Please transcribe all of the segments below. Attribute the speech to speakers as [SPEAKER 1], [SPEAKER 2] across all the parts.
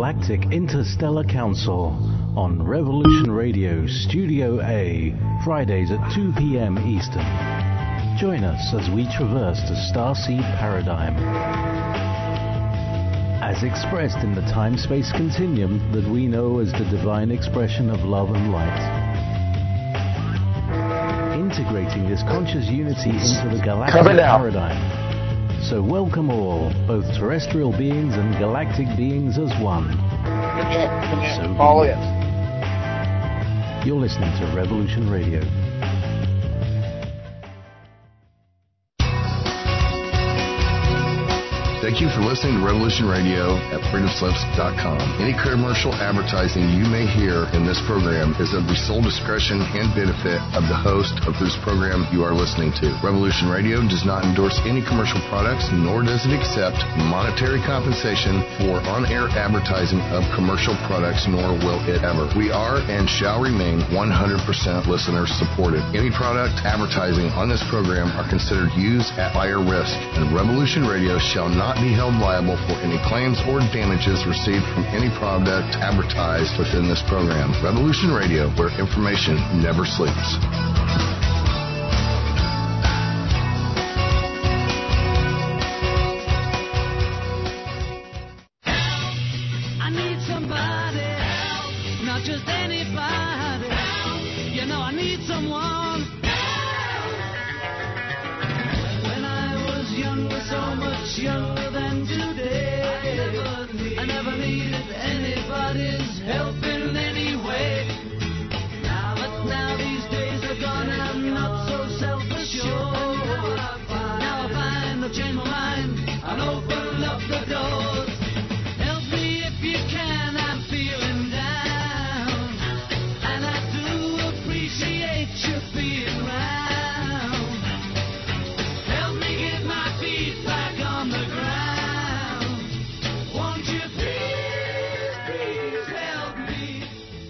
[SPEAKER 1] Galactic Interstellar Council on Revolution Radio Studio A, Fridays at 2 p.m. Eastern. Join us as we traverse the starseed paradigm, as expressed in the time-space continuum that we know as the divine expression of love and light. Integrating this conscious unity into the galactic paradigm. So welcome all, both terrestrial beings and galactic beings as one. So
[SPEAKER 2] all it.
[SPEAKER 1] You're listening to Revolution Radio.
[SPEAKER 3] Thank you for listening to Revolution Radio at freedomslips.com. Any commercial advertising you may hear in this program is of the sole discretion and benefit of the host of whose program you are listening to. Revolution Radio does not endorse any commercial products, nor does it accept monetary compensation for on-air advertising of commercial products, nor will it ever. We are and shall remain 100% listener supported. Any product advertising on this program are considered used at buyer risk, and Revolution Radio shall not be held liable for any claims or damages received from any product advertised within this program. Revolution Radio, where information never sleeps.
[SPEAKER 4] I need somebody help, not just anybody help. You know I need someone. When I was younger, so much younger than today, I never needed anybody's help in any way. Now these days are gone and I'm not so self-assured. Now I find I've changed my mind and open up the doors. Help me if you can, I'm feeling down, and I do appreciate you being around. Help me get my feet back on the ground. Won't you please help me?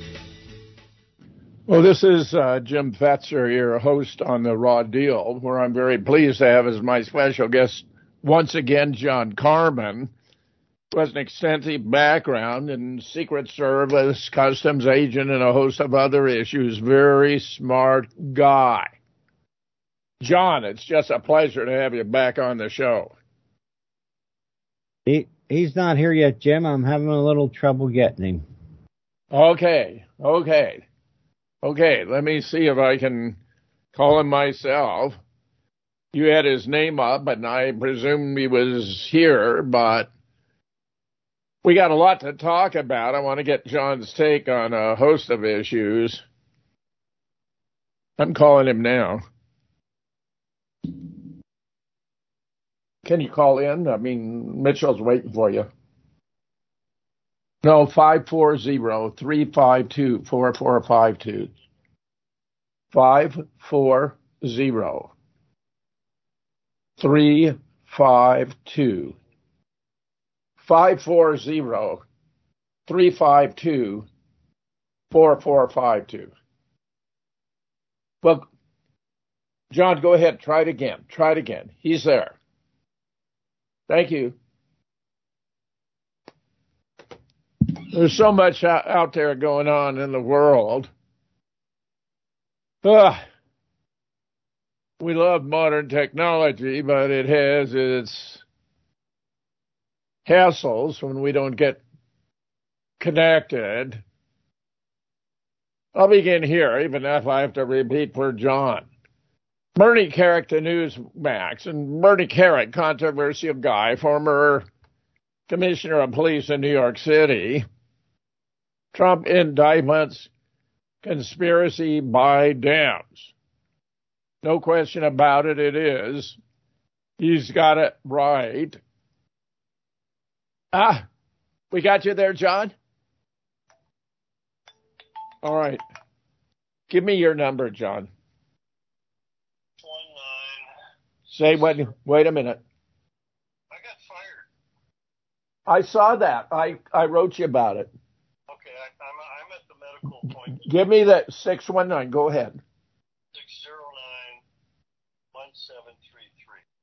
[SPEAKER 2] Well, this is Jim Fetzer, your host on The Raw Deal, where I'm very pleased to have as my special guest once again John Carmen, who has an extensive background in Secret Service, customs agent, and a host of other issues. Very smart guy. John, it's just a pleasure to have you back on the show.
[SPEAKER 5] He's not here yet, Jim. I'm having a little trouble getting him.
[SPEAKER 2] Okay. Let me see if I can call him myself. You had his name up, and I presumed he was here, but we got a lot to talk about. I want to get John's take on a host of issues. I'm calling him now. Can you call in? I mean, Mitchell's waiting for you. No, 540-352-4452. 540-352. 540-352-4452. Well, John, go ahead. Try it again. He's there. Thank you. There's so much out there going on in the world. We love modern technology, but it has its hassles when we don't get connected. I'll begin here, even if I have to repeat for John. Bernie Kerik to Newsmax, and Bernie Kerik, controversial guy, former commissioner of police in New York City. Trump indictments, conspiracy by Dems. No question about it, it is. He's got it right. We got you there, John? All right. Give me your number, John. 19. Say what? Wait a minute.
[SPEAKER 6] I got fired.
[SPEAKER 2] I saw that. I wrote you about it.
[SPEAKER 6] Okay, I'm at the medical appointment.
[SPEAKER 2] Give me that 619. Go ahead.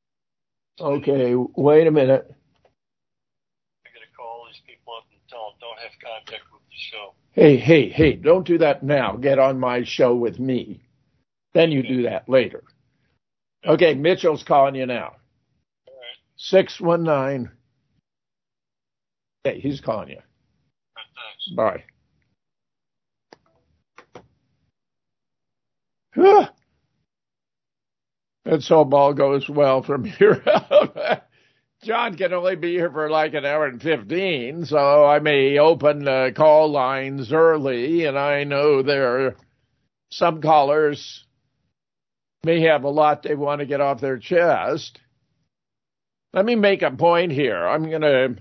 [SPEAKER 6] 609-1733.
[SPEAKER 2] Okay, wait a minute.
[SPEAKER 6] I got to call these people up and tell them don't have contact with the show.
[SPEAKER 2] Hey, don't do that now. Get on my show with me. Then you do that later. Okay, Mitchell's calling you now.
[SPEAKER 6] All right.
[SPEAKER 2] 619. Hey, he's calling you.
[SPEAKER 6] Thanks.
[SPEAKER 2] Bye. Whew. And so all goes well from here out. John can only be here for like an hour and 15, so I may open call lines early, and I know there are some callers may have a lot they want to get off their chest. Let me make a point here. I'm going to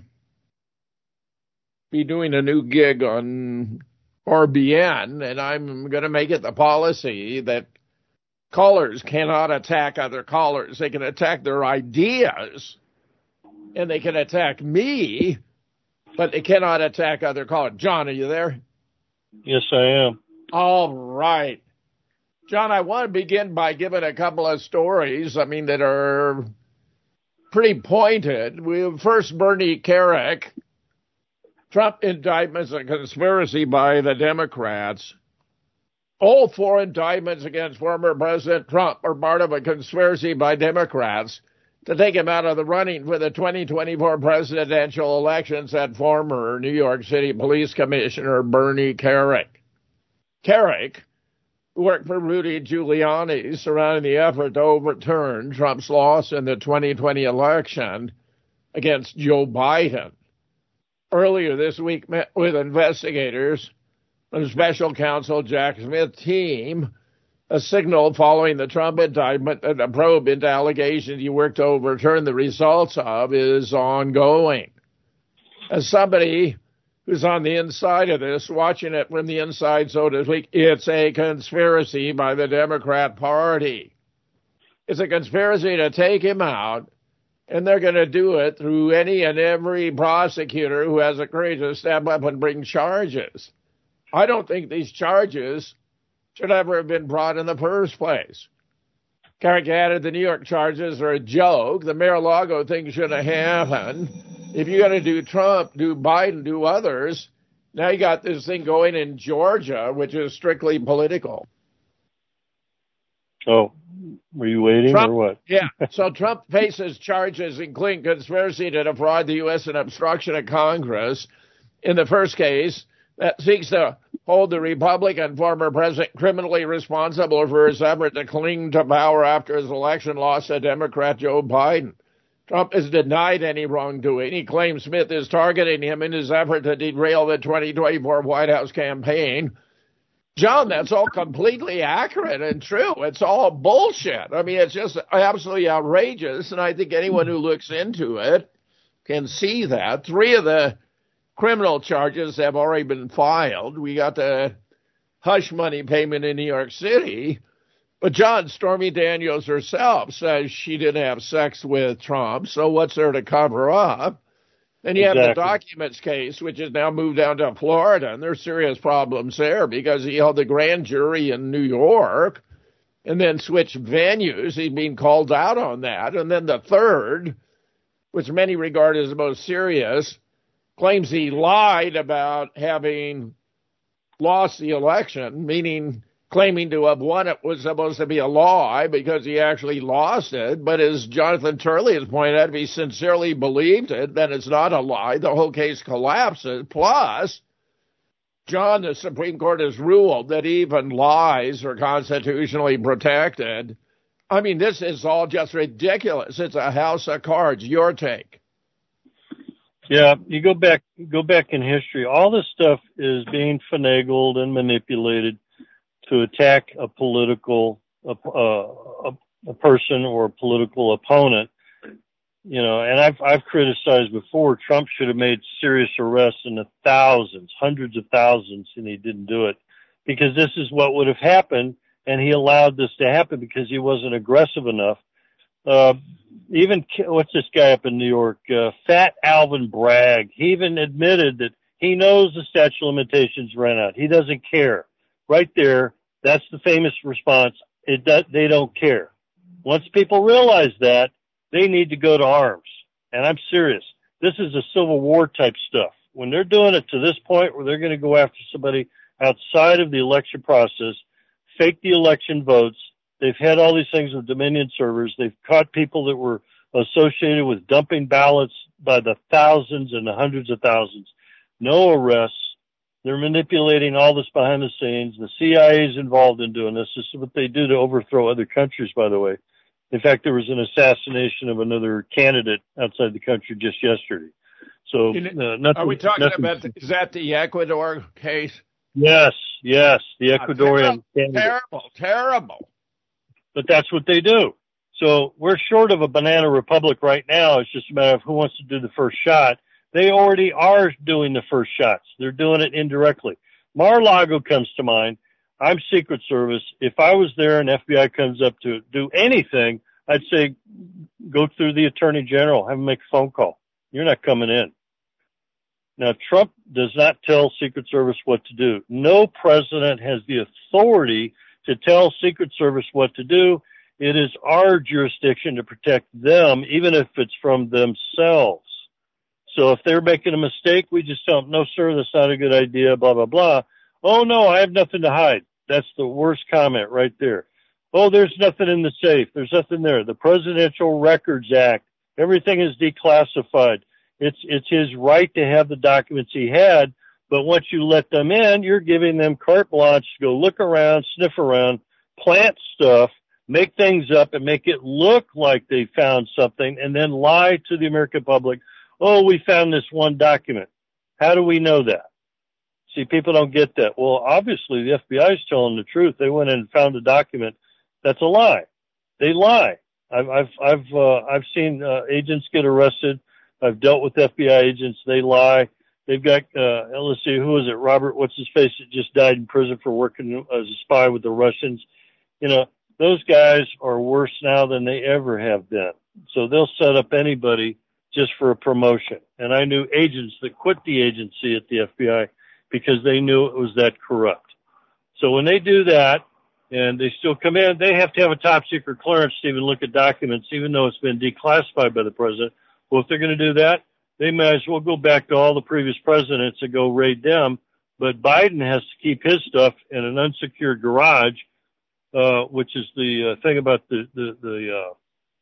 [SPEAKER 2] be doing a new gig on RBN, and I'm going to make it the policy that callers cannot attack other callers. They can attack their ideas, and they can attack me, but they cannot attack other callers. John, are you there?
[SPEAKER 7] Yes, I am.
[SPEAKER 2] All right. John, I want to begin by giving a couple of stories, that are pretty pointed. First, Bernie Kerik. Trump indictments a conspiracy by the Democrats. All 4 indictments against former President Trump are part of a conspiracy by Democrats to take him out of the running for the 2024 presidential election, said former New York City Police Commissioner Bernie Kerik. Kerik, who worked for Rudy Giuliani surrounding the effort to overturn Trump's loss in the 2020 election against Joe Biden, earlier this week met with investigators from special counsel Jack Smith's team, a signal following the Trump indictment that a probe into allegations he worked to overturn the results of is ongoing. As somebody who's on the inside of this, watching it from the inside, so to speak, it's a conspiracy by the Democrat Party. It's a conspiracy to take him out, and they're going to do it through any and every prosecutor who has the courage to step up and bring charges. I don't think these charges should ever have been brought in the first place. Kerik added the New York charges are a joke. The Mar-a-Lago thing should have happened. If you're going to do Trump, do Biden, do others, now you got this thing going in Georgia, which is strictly political.
[SPEAKER 7] Oh, were you waiting
[SPEAKER 2] Trump,
[SPEAKER 7] or what?
[SPEAKER 2] Yeah. So Trump faces charges including conspiracy to defraud the U.S. and obstruction of Congress. In the first case, that seeks to hold the Republican former president criminally responsible for his effort to cling to power after his election loss to Democrat Joe Biden. Trump has denied any wrongdoing. He claims Smith is targeting him in his effort to derail the 2024 White House campaign. John, that's all completely accurate and true. It's all bullshit. It's just absolutely outrageous, and I think anyone who looks into it can see that. 3 of the criminal charges have already been filed. We got the hush money payment in New York City. But John, Stormy Daniels herself says she didn't have sex with Trump, so what's there to cover up? Then you have the documents case, which is now moved down to Florida, and there's serious problems there because he held the grand jury in New York and then switched venues. He's being called out on that. And then the third, which many regard as the most serious, claims he lied about having lost the election, meaning claiming to have won it was supposed to be a lie because he actually lost it. But as Jonathan Turley has pointed out, if he sincerely believed it, then it's not a lie. The whole case collapses. Plus, John, the Supreme Court has ruled that even lies are constitutionally protected. This is all just ridiculous. It's a house of cards. Your take.
[SPEAKER 7] Yeah, you go back in history. All this stuff is being finagled and manipulated to attack a political, a person or a political opponent. And I've criticized before, Trump should have made serious arrests in the thousands, hundreds of thousands, and he didn't do it because this is what would have happened. And he allowed this to happen because he wasn't aggressive enough. Even what's this guy up in New York? Fat Alvin Bragg. He even admitted that he knows the statute of limitations ran out. He doesn't care. Right there, that's the famous response. They don't care. Once people realize that, they need to go to arms. And I'm serious. This is a Civil War type stuff. when they're doing it to this point where they're going to go after somebody outside of the election process, fake the election votes. They've had all these things with Dominion servers. They've caught people that were associated with dumping ballots by the thousands and the hundreds of thousands. No arrests. They're manipulating all this behind the scenes. The CIA is involved in doing this. This is what they do to overthrow other countries, by the way. In fact, there was an assassination of another candidate outside the country just yesterday. So,
[SPEAKER 2] are we talking about, is that the Ecuador case?
[SPEAKER 7] Yes, the Ecuadorian candidate.
[SPEAKER 2] Terrible.
[SPEAKER 7] But that's what they do. So we're short of a banana republic right now. It's just a matter of who wants to do the first shot. They already are doing the first shots. They're doing it indirectly. Mar-a-Lago comes to mind. I'm Secret Service. If I was there and FBI comes up to do anything, I'd say go through the Attorney General, have him make a phone call. You're not coming in. Now, Trump does not tell Secret Service what to do. No president has the authority to tell Secret Service what to do. It is our jurisdiction to protect them, even if it's from themselves. So if they're making a mistake, we just tell them, no, sir, that's not a good idea, blah, blah, blah. Oh, no, I have nothing to hide. That's the worst comment right there. Oh, there's nothing in the safe. There's nothing there. The Presidential Records Act, everything is declassified. It's his right to have the documents he had, but once you let them in, you're giving them carte blanche to go look around, sniff around, plant stuff, make things up, and make it look like they found something, and then lie to the American public, oh, we found this one document. How do we know that? See, people don't get that. Well, obviously, the FBI is telling the truth. They went in and found a document. That's a lie. They lie. I've seen agents get arrested. I've dealt with FBI agents. They lie. They've got, let's see, who is it? Robert, what's his face, that just died in prison for working as a spy with the Russians. You know, those guys are worse now than they ever have been. So they'll set up anybody just for a promotion. And I knew agents that quit the agency at the FBI because they knew it was that corrupt. So when they do that and they still come in, they have to have a top secret clearance to even look at documents, even though it's been declassified by the president. Well, if they're going to do that, they might as well go back to all the previous presidents and go raid them. But Biden has to keep his stuff in an unsecured garage, which is the thing about the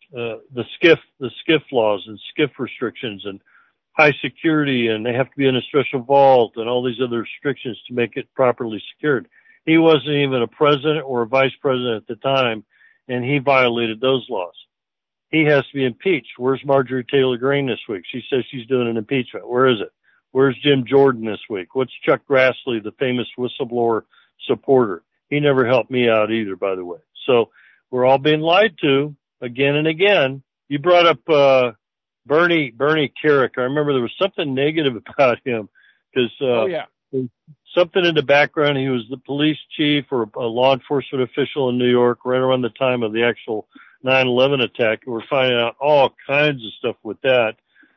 [SPEAKER 7] SCIF laws and SCIF restrictions and high security, and they have to be in a special vault and all these other restrictions to make it properly secured. He wasn't even a president or a vice president at the time, and he violated those laws. He has to be impeached. Where's Marjorie Taylor Greene this week? She says she's doing an impeachment. Where is it? Where's Jim Jordan this week? What's Chuck Grassley, the famous whistleblower supporter? He never helped me out either, by the way. So we're all being lied to again and again. You brought up Bernie Kerik. I remember there was something negative about him because something in the background. He was the police chief or a law enforcement official in New York right around the time of the actual 9/11 attack. We're finding out all kinds of stuff with that.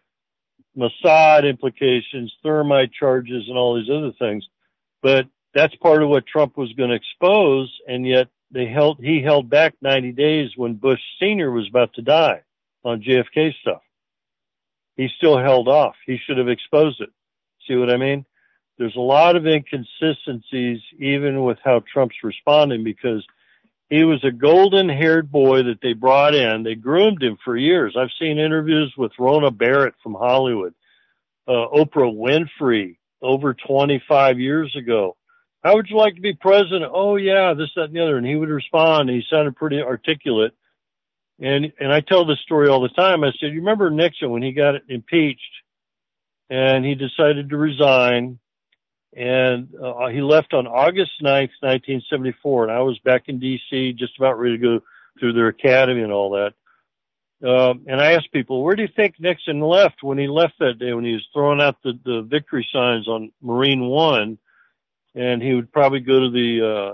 [SPEAKER 7] Mossad implications, thermite charges, and all these other things. But that's part of what Trump was going to expose, and yet he held back 90 days when Bush Sr. was about to die on JFK stuff. He still held off. He should have exposed it. See what I mean? There's a lot of inconsistencies even with how Trump's responding, because he was a golden-haired boy that they brought in. They groomed him for years. I've seen interviews with Rona Barrett from Hollywood, Oprah Winfrey over 25 years ago. How would you like to be president? Oh, yeah, this, that, and the other. And he would respond. He sounded pretty articulate. And I tell this story all the time. I said, you remember Nixon when he got impeached and he decided to resign? And he left on August 9th, 1974, and I was back in D.C. just about ready to go through their academy and all that. And I asked people, where do you think Nixon left when he left that day, when he was throwing out the victory signs on Marine One? And he would probably go to the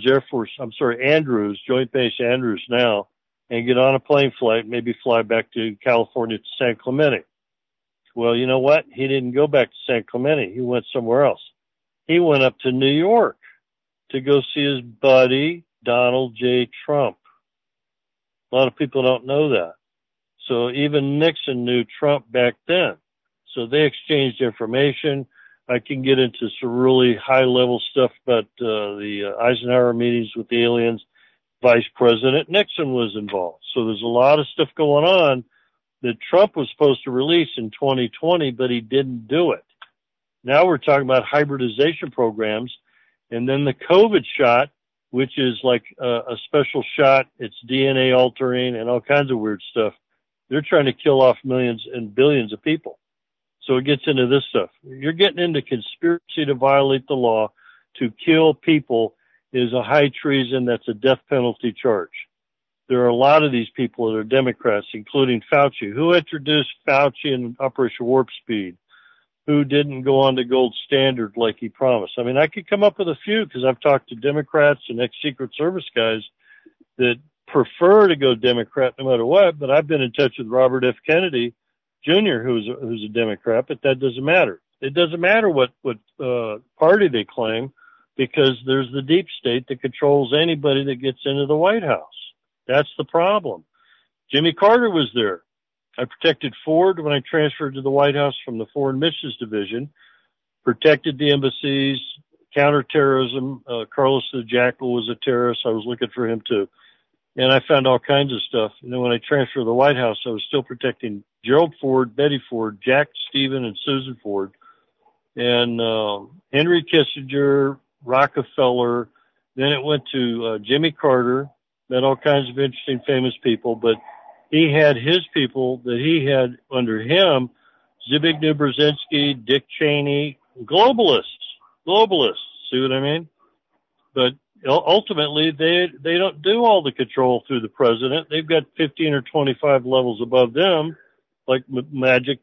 [SPEAKER 7] Andrews, Joint Base Andrews now, and get on a plane flight, maybe fly back to California to San Clemente. Well, you know what? He didn't go back to San Clemente. He went somewhere else. He went up to New York to go see his buddy, Donald J. Trump. A lot of people don't know that. So even Nixon knew Trump back then. So they exchanged information. I can get into some really high-level stuff about the Eisenhower meetings with the aliens. Vice President Nixon was involved. So there's a lot of stuff going on that Trump was supposed to release in 2020, but he didn't do it. Now we're talking about hybridization programs, and then the COVID shot, which is like a special shot. It's DNA altering and all kinds of weird stuff. They're trying to kill off millions and billions of people. So it gets into this stuff. You're getting into conspiracy to violate the law to kill people is a high treason. That's a death penalty charge. There are a lot of these people that are Democrats, including Fauci. Who introduced Fauci in Operation Warp Speed? Who didn't go on to Gold Standard like he promised? I mean, I could come up with a few because I've talked to Democrats and ex-Secret Service guys that prefer to go Democrat no matter what, but I've been in touch with Robert F. Kennedy Jr., who's a Democrat, but that doesn't matter. It doesn't matter what party they claim, because there's the deep state that controls anybody that gets into the White House. That's the problem. Jimmy Carter was there. I protected Ford when I transferred to the White House from the Foreign Missions Division, protected the embassies, counterterrorism. Carlos the Jackal was a terrorist. I was looking for him too. And I found all kinds of stuff. And then when I transferred to the White House, I was still protecting Gerald Ford, Betty Ford, Jack, Stephen, and Susan Ford, and Henry Kissinger, Rockefeller. Then it went to Jimmy Carter, met all kinds of interesting, famous people, but he had his people that he had under him, Zbigniew Brzezinski, Dick Cheney, globalists, see what I mean? But ultimately, they don't do all the control through the president. They've got 15 or 25 levels above them, like Majestic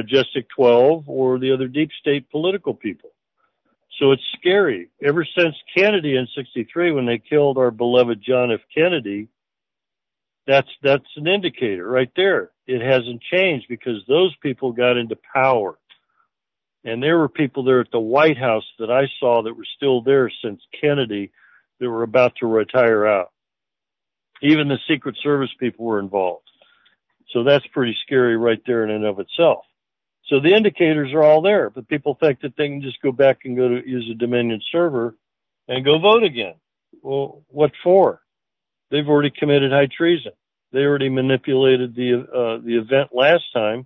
[SPEAKER 7] 12 or the other deep state political people. So it's scary. Ever since Kennedy in 1963, when they killed our beloved John F. Kennedy, that's an indicator right there. It hasn't changed because those people got into power. And there were people there at the White House that I saw that were still there since Kennedy that were about to retire out. Even the Secret Service people were involved. So that's pretty scary right there in and of itself. So the indicators are all there, but people think that they can just go back and go to use a Dominion server and go vote again. Well, what for? They've already committed high treason. They already manipulated the event last time.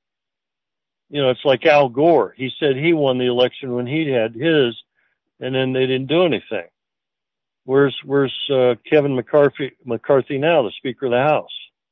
[SPEAKER 7] You know, it's like Al Gore. He said he won the election when he had his, and then they didn't do anything. Where's Kevin McCarthy now, the Speaker of the House?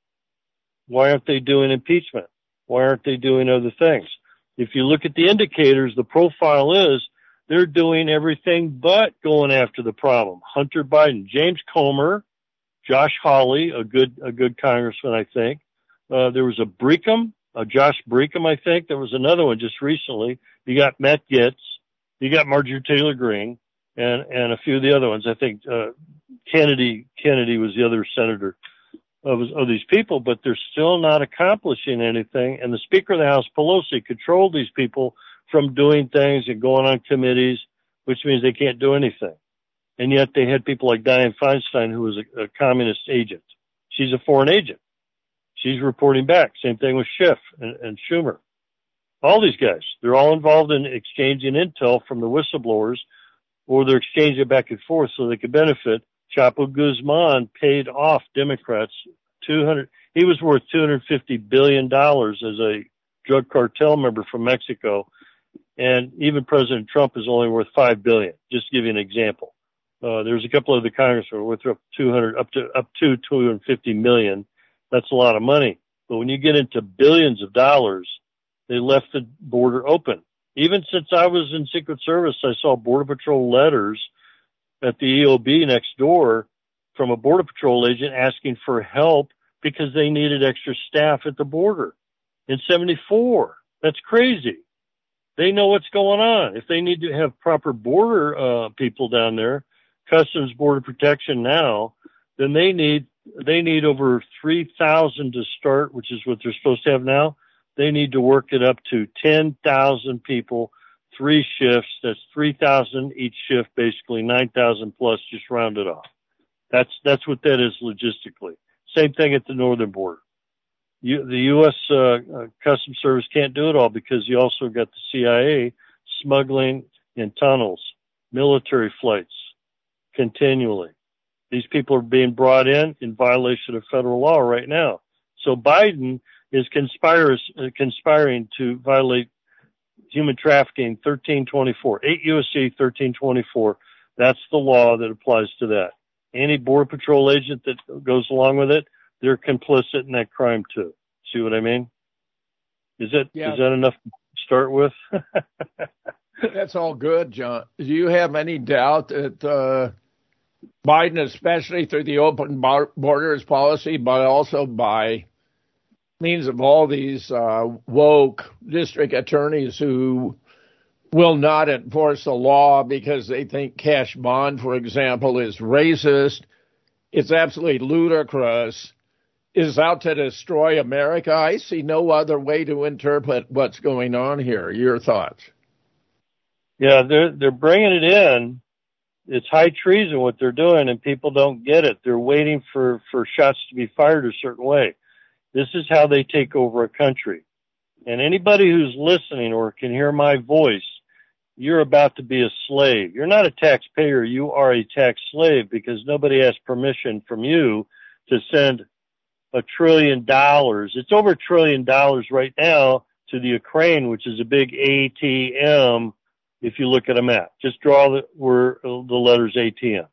[SPEAKER 7] Why aren't they doing impeachment? Why aren't they doing other things? If you look at the indicators, the profile is they're doing everything but going after the problem. Hunter Biden, James Comer, Josh Hawley, a good congressman, I think. There was Josh Breacom, I think. There was another one just recently. You got Matt Gaetz. You got Marjorie Taylor Greene and a few of the other ones. I think, Kennedy was the other senator of these people, but they're still not accomplishing anything. And the Speaker of the House, Pelosi, controlled these people from doing things and going on committees, which means they can't do anything. And yet they had people like Dianne Feinstein, who was a communist agent. She's a foreign agent. She's reporting back. Same thing with Schiff and Schumer. All these guys, they're all involved in exchanging intel from the whistleblowers, or they're exchanging it back and forth so they could benefit. Chapo Guzman paid off Democrats he was worth $250 billion as a drug cartel member from Mexico. And even President Trump is only worth $5 billion. Just to give you an example. There's a couple of the congressmen worth up to $250 million. That's a lot of money. But when you get into billions of dollars, they left the border open. Even since I was in Secret Service, I saw Border Patrol letters at the EOB next door from a Border Patrol agent asking for help because they needed extra staff at the border in 1974. That's crazy. They know what's going on. If they need to have proper border people down there, Customs Border Protection now, then they need over 3,000 to start, which is what they're supposed to have now. They need to work it up to 10,000 people, 3 shifts. That's 3,000 each shift, basically 9,000 plus, just round it off. That's what that is logistically. Same thing at the northern border. The U.S. Customs Service can't do it all because you also got the CIA smuggling in tunnels, military flights continually. These people are being brought in violation of federal law right now. So Biden is conspiring to violate human trafficking 1324, 8 U.S.C. 1324. That's the law that applies to that. Any Border Patrol agent that goes along with it, they're complicit in that crime too. See what I mean? Is that enough to start with?
[SPEAKER 2] That's all good, John. Do you have any doubt that Biden, especially through the open borders policy, but also by means of all these woke district attorneys who will not enforce the law because they think Cash Bond, for example, is racist, it's absolutely ludicrous, is out to destroy America? I see no other way to interpret what's going on here. Your thoughts?
[SPEAKER 7] Yeah, they're bringing it in. It's high treason what they're doing, and people don't get it. They're waiting for shots to be fired a certain way. This is how they take over a country. And anybody who's listening or can hear my voice, you're about to be a slave. You're not a taxpayer. You are a tax slave because nobody has permission from you to send $1 trillion. It's over $1 trillion right now to the Ukraine, which is a big ATM. If you look at a map, just draw the letters ATM.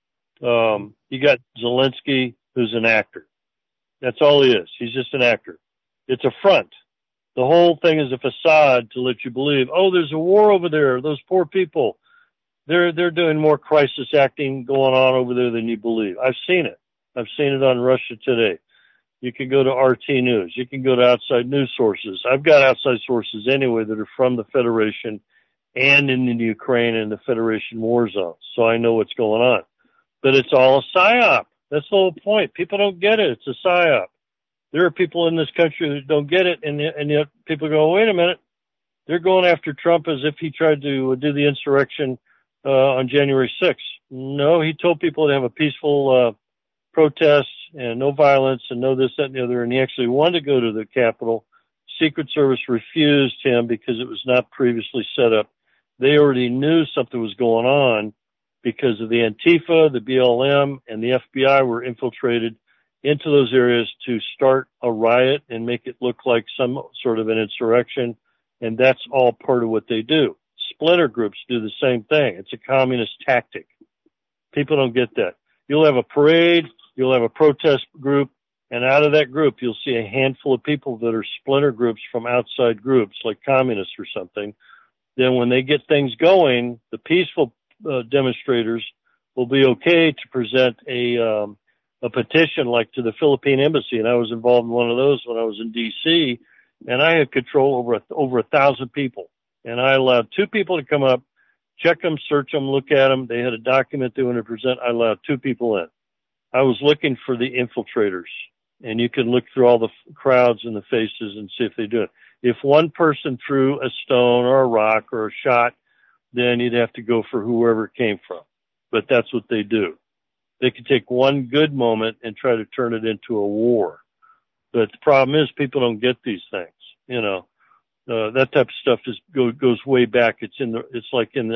[SPEAKER 7] You got Zelensky, who's an actor. That's all he is. He's just an actor. It's a front. The whole thing is a facade to let you believe, oh, there's a war over there. Those poor people. They're doing more crisis acting going on over there than you believe. I've seen it. I've seen it on Russia Today. You can go to RT News. You can go to outside news sources. I've got outside sources anyway that are from the Federation and in the Ukraine and the Federation war zones. So I know what's going on. But it's all a psyop. That's the whole point. People don't get it. It's a psyop. There are people in this country that don't get it, and yet people go, wait a minute. They're going after Trump as if he tried to do the insurrection on January 6th. No, he told people to have a peaceful protest and no violence and no this, that, and the other, and he actually wanted to go to the Capitol. Secret Service refused him because it was not previously set up. They already knew something was going on because of the Antifa, the BLM, and the FBI were infiltrated into those areas to start a riot and make it look like some sort of an insurrection. And that's all part of what they do. Splinter groups do the same thing. It's a communist tactic. People don't get that. You'll have a parade, you'll have a protest group, and out of that group, you'll see a handful of people that are splinter groups from outside groups, like communists or something. Then when they get things going, the peaceful demonstrators will be okay to present a petition like to the Philippine embassy. And I was involved in one of those when I was in D.C., and I had control over 1,000 people. And I allowed 2 people to come up, check them, search them, look at them. They had a document they wanted to present. I allowed 2 people in. I was looking for the infiltrators, and you can look through all the crowds and the faces and see if they do it. If one person threw a stone or a rock or a shot, then you'd have to go for whoever it came from. But that's what they do. They can take one good moment and try to turn it into a war. But the problem is people don't get these things. You know, that type of stuff goes way back. It's like in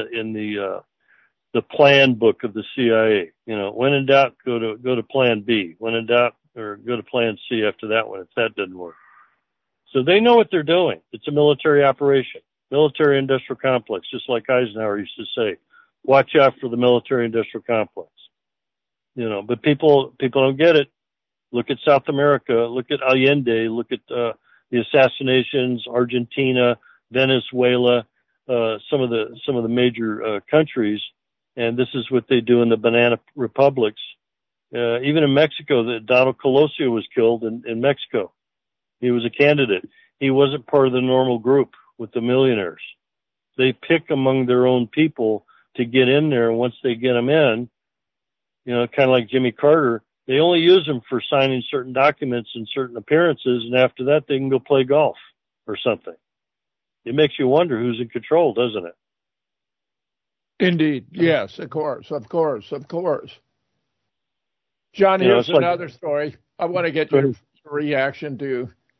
[SPEAKER 7] the plan book of the CIA. You know, when in doubt, go to plan B. When in doubt, or go to plan C after that one if that doesn't work. So they know what they're doing. It's a military operation, military industrial complex, just like Eisenhower used to say. Watch out for the military industrial complex. You know, but people don't get it. Look at South America. Look at Allende. Look at the assassinations, Argentina, Venezuela, some of the major countries. And this is what they do in the banana republics. Even in Mexico, Donald Colosio was killed in Mexico. He was a candidate. He wasn't part of the normal group with the millionaires. They pick among their own people to get in there. And once they get them in, you know, kind of like Jimmy Carter, they only use them for signing certain documents and certain appearances. And after that, they can go play golf or something. It makes you wonder who's in control, doesn't it?
[SPEAKER 2] Indeed. Yes, of course. John, here's another story. I want to get your reaction to.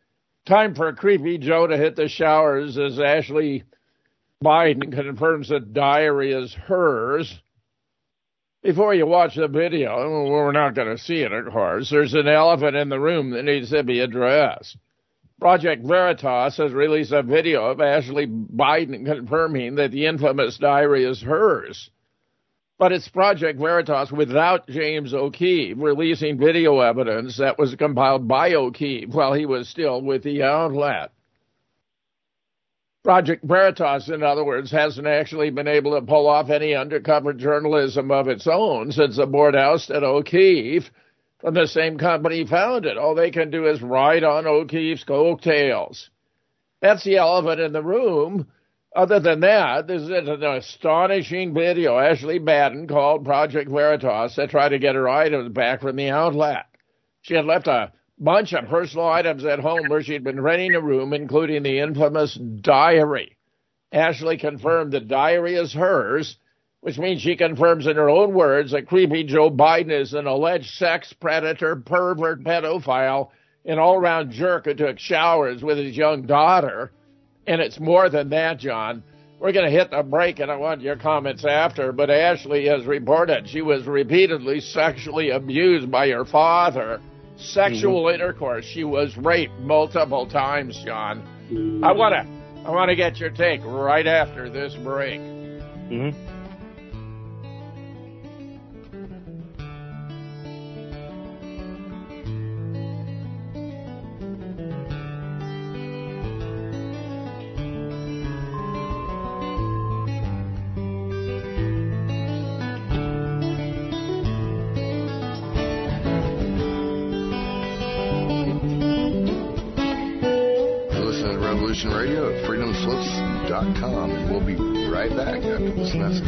[SPEAKER 2] Time for Creepy Joe to hit the showers as Ashley Biden confirms that diary is hers. Before you watch the video, we're not going to see it, of course, there's an elephant in the room that needs to be addressed. Project Veritas has released a video of Ashley Biden confirming that the infamous diary is hers. But it's Project Veritas without James O'Keefe releasing video evidence that was compiled by O'Keefe while he was still with the outlet. Project Veritas, in other words, hasn't actually been able to pull off any undercover journalism of its own since the board ousted O'Keefe from the same company founded. All they can do is ride on O'Keefe's coattails. That's the elephant in the room. Other than that, this is an astonishing video Ashley Biden called Project Veritas to try to get her items back from the outlet. She had left a bunch of personal items at home where she'd been renting a room, including the infamous diary. Ashley confirmed the diary is hers, which means she confirms in her own words that Creepy Joe Biden is an alleged sex predator, pervert, pedophile, and all-around jerk who took showers with his young daughter. And it's more than that, John. We're going to hit the break, and I want your comments after, but Ashley has reported she was repeatedly sexually abused by her father. Sexual intercourse. She was raped multiple times, John. I want to get your take right after this break.
[SPEAKER 3] Radio at freedomslips.com, and we'll be right back after this message.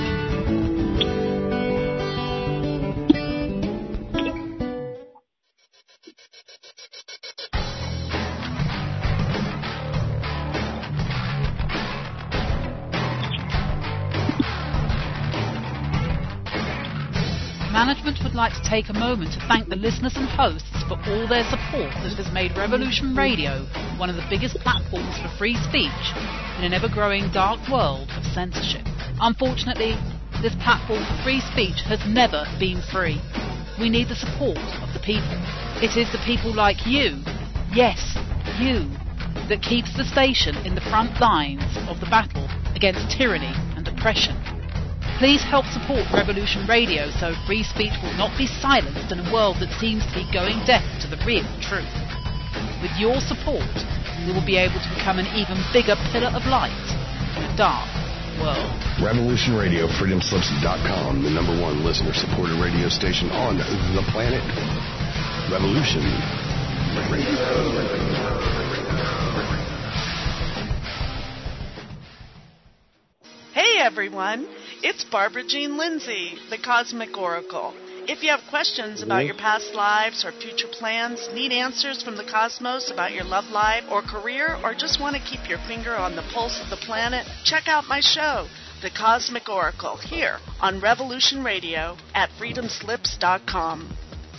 [SPEAKER 8] Management would like to take a moment to thank the listeners and hosts for all their support that has made Revolution Radio one of the biggest platforms for free speech in an ever-growing dark world of censorship. Unfortunately, this platform for free speech has never been free. We need the support of the people. It is the people like you, yes, you, that keeps the station in the front lines of the battle against tyranny and oppression. Please help support Revolution Radio so free speech will not be silenced in a world that seems to be going deaf to the real truth. With your support, we will be able to become an even bigger pillar of light in a dark world.
[SPEAKER 3] Revolution Radio, freedomslips.com, the #1 listener-supported radio station on the planet. Revolution Radio.
[SPEAKER 9] Hey everyone, it's Barbara Jean Lindsay, the Cosmic Oracle. If you have questions about your past lives or future plans, need answers from the cosmos about your love life or career, or just want to keep your finger on the pulse of the planet, check out my show, The Cosmic Oracle, here on Revolution Radio at freedomslips.com.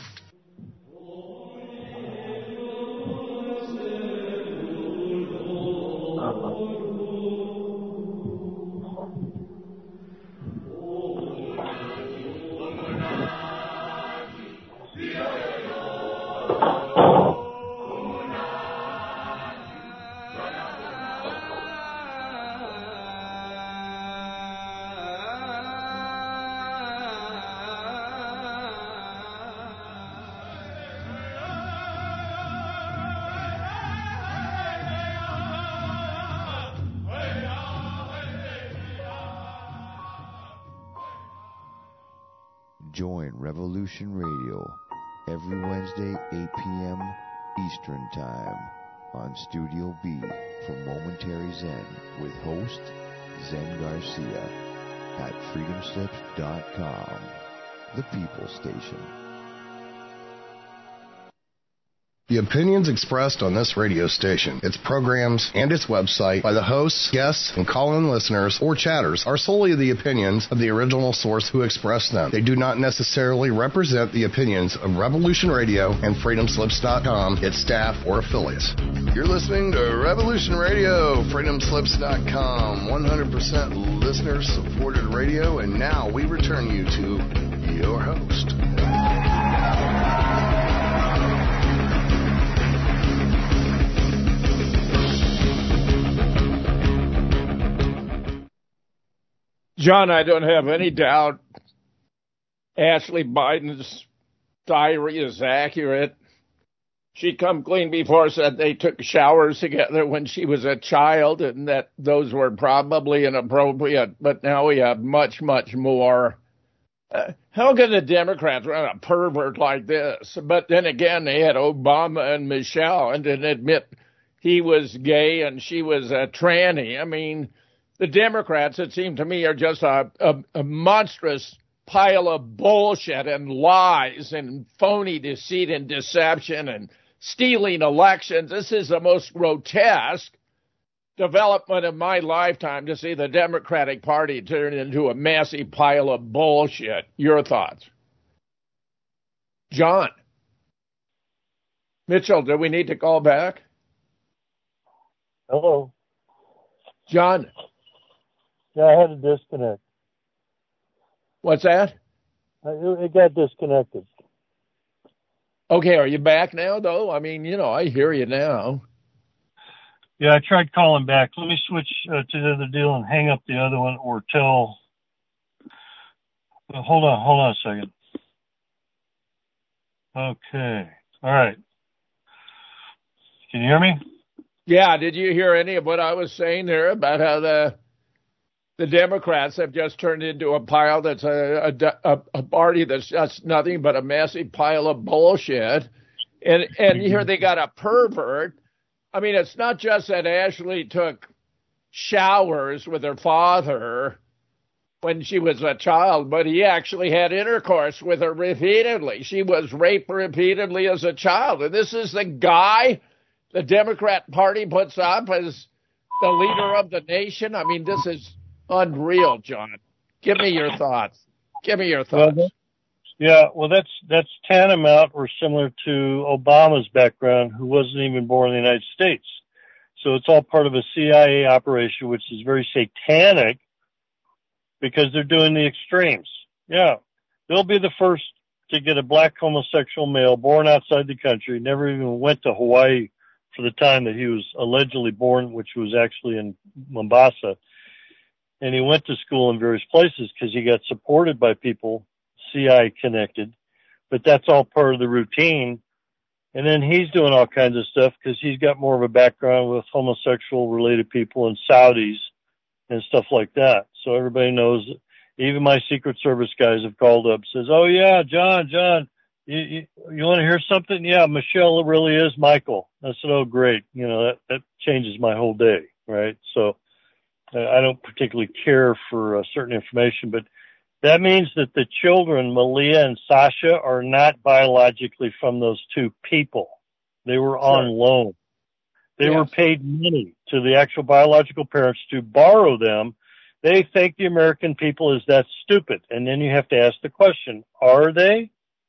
[SPEAKER 10] Join Revolution Radio every Wednesday, 8 p.m. Eastern Time on Studio B for Momentary Zen with host Zen Garcia at freedomslips.com, the People Station.
[SPEAKER 3] The opinions expressed on this radio station, its programs, and its website by the hosts, guests, and call-in listeners or chatters are solely the opinions of the original source who expressed them. They do not necessarily represent the opinions of Revolution Radio and FreedomSlips.com, its staff, or affiliates. You're listening to Revolution Radio, FreedomSlips.com, 100% listener-supported radio, and now we return you to your host.
[SPEAKER 2] John, I don't have any doubt Ashley Biden's diary is accurate. She come clean before, said they took showers together when she was a child and that those were probably inappropriate, but now we have much, much more. How can the Democrats run a pervert like this? But then again, they had Obama and Michelle and didn't admit he was gay and she was a tranny. I mean, the Democrats, it seemed to me, are just a monstrous pile of bullshit and lies and phony deceit and deception and stealing elections. This is the most grotesque development of my lifetime to see the Democratic Party turn into a massive pile of bullshit. Your thoughts? John. Mitchell, do we need to call back?
[SPEAKER 7] Hello.
[SPEAKER 2] John.
[SPEAKER 7] Yeah, I had a disconnect.
[SPEAKER 2] What's that?
[SPEAKER 7] It got disconnected.
[SPEAKER 2] Okay, are you back now, though? I mean, you know, I hear you now.
[SPEAKER 7] Yeah, I tried calling back. Let me switch to the other deal and hang up the other one or tell... Hold on a second. Okay. All right. Can you hear me?
[SPEAKER 2] Yeah, did you hear any of what I was saying there about how the Democrats have just turned into a pile that's a party that's just nothing but a massive pile of bullshit. And here they got a pervert. I mean, it's not just that Ashley took showers with her father when she was a child, but he actually had intercourse with her repeatedly. She was raped repeatedly as a child. And this is the guy the Democrat Party puts up as the leader of the nation. I mean, this is unreal, John. Give me your thoughts.
[SPEAKER 7] Well, that's tantamount or similar to Obama's background, who wasn't even born in the United States. So it's all part of a CIA operation, which is very satanic because they're doing the extremes. Yeah. They'll be the first to get a black homosexual male born outside the country, never even went to Hawaii for the time that he was allegedly born, which was actually in Mombasa. And he went to school in various places because he got supported by people, CIA connected. But that's all part of the routine. And then he's doing all kinds of stuff because he's got more of a background with homosexual related people and Saudis and stuff like that. So everybody knows, even my Secret Service guys have called up, says, oh yeah, John, you want to hear something? Yeah, Michelle really is Michael. I said, oh great. You know, that changes my whole day. Right. So I don't particularly care for certain information, but that means that the children, Malia and Sasha, are not biologically from those two people. They were on loan. They were paid money to the actual biological parents to borrow them. They think the American people is that stupid. And then you have to ask the question, are they?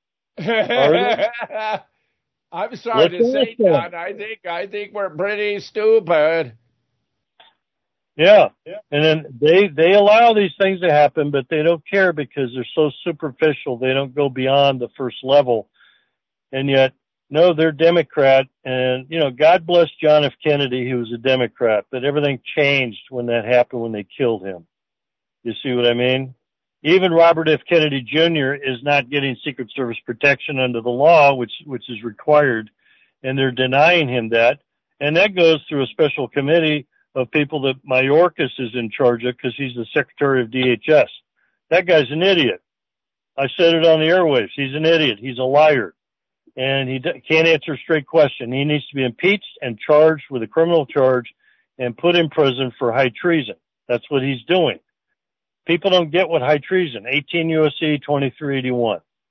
[SPEAKER 2] I'm sorry to say, John, I think we're pretty stupid.
[SPEAKER 7] Yeah. And then they allow these things to happen, but they don't care because they're so superficial. They don't go beyond the first level. And yet, no, they're Democrat. And, you know, God bless John F. Kennedy, who was a Democrat, but everything changed when that happened, when they killed him. You see what I mean? Even Robert F. Kennedy Jr. is not getting Secret Service protection under the law, which is required. And they're denying him that. And that goes through a special committee of people that Mayorkas is in charge of because he's the secretary of DHS. That guy's an idiot. I said it on the airwaves. He's an idiot. He's a liar. And he can't answer a straight question. He needs to be impeached and charged with a criminal charge and put in prison for high treason. That's what he's doing. People don't get what high treason, 18 U.S.C. 2381.